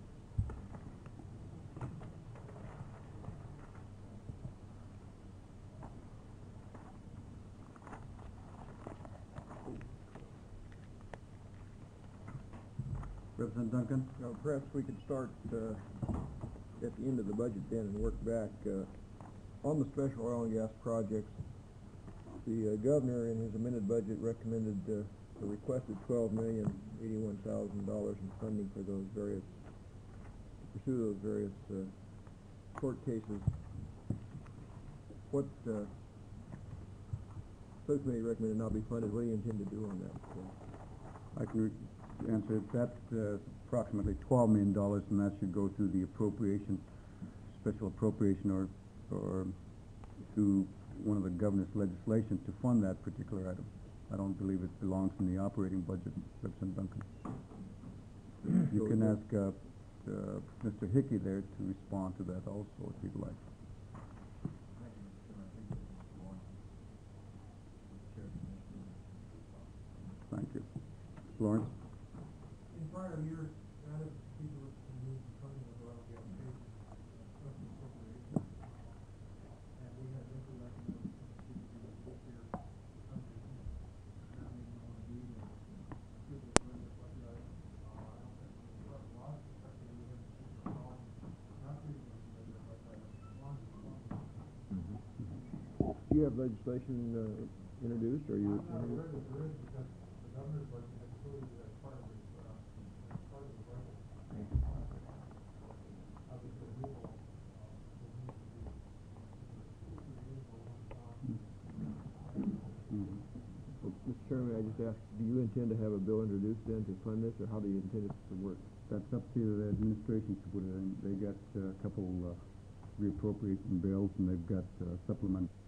Representative Duncan? Now, perhaps we could start, uh, at the end of the budget then and work back, uh, on the special oil and gas projects. The, uh, governor in his amended budget recommended, uh, or requested twelve million eighty-one thousand dollars in funding for those various, to pursue those various, uh, court cases. What, uh, subcommittee recommended not be funded, what do you intend to do on that? Uh, I can re- answer it. That uh, is approximately twelve million dollars, and that should go through the appropriation, special appropriation, or or through one of the governor's legislation to fund that particular item. I don't believe it belongs in the operating budget, Representative Duncan. You can ask uh, uh, Mister Hickey there to respond to that also, if you'd like. Thank you. Lawrence? In prior years, that is procedure was to move the funding of oil and gas cases, uh, special appropriation. And we had therefore recommended the procedure to this year, under the, that meeting on the meeting, and approve this budget budget item. Uh, I don't think there's a lot of discussion we have in particular problem, not treating this budget budget item, as long as it's on. Do you have legislation, uh, introduced, or you? I'm not aware that there is, because the governor's budget has included it as part of his, uh, as part of the budget. Obviously, the legal, uh, will need to be, uh, legal on the top. Well, Mister Chairman, I just asked, do you intend to have a bill introduced then to fund this, or how do you intend it to work? That's up to the administration to put it in. They got uh, a couple uh, reappropriation bills, and they've got uh, supplement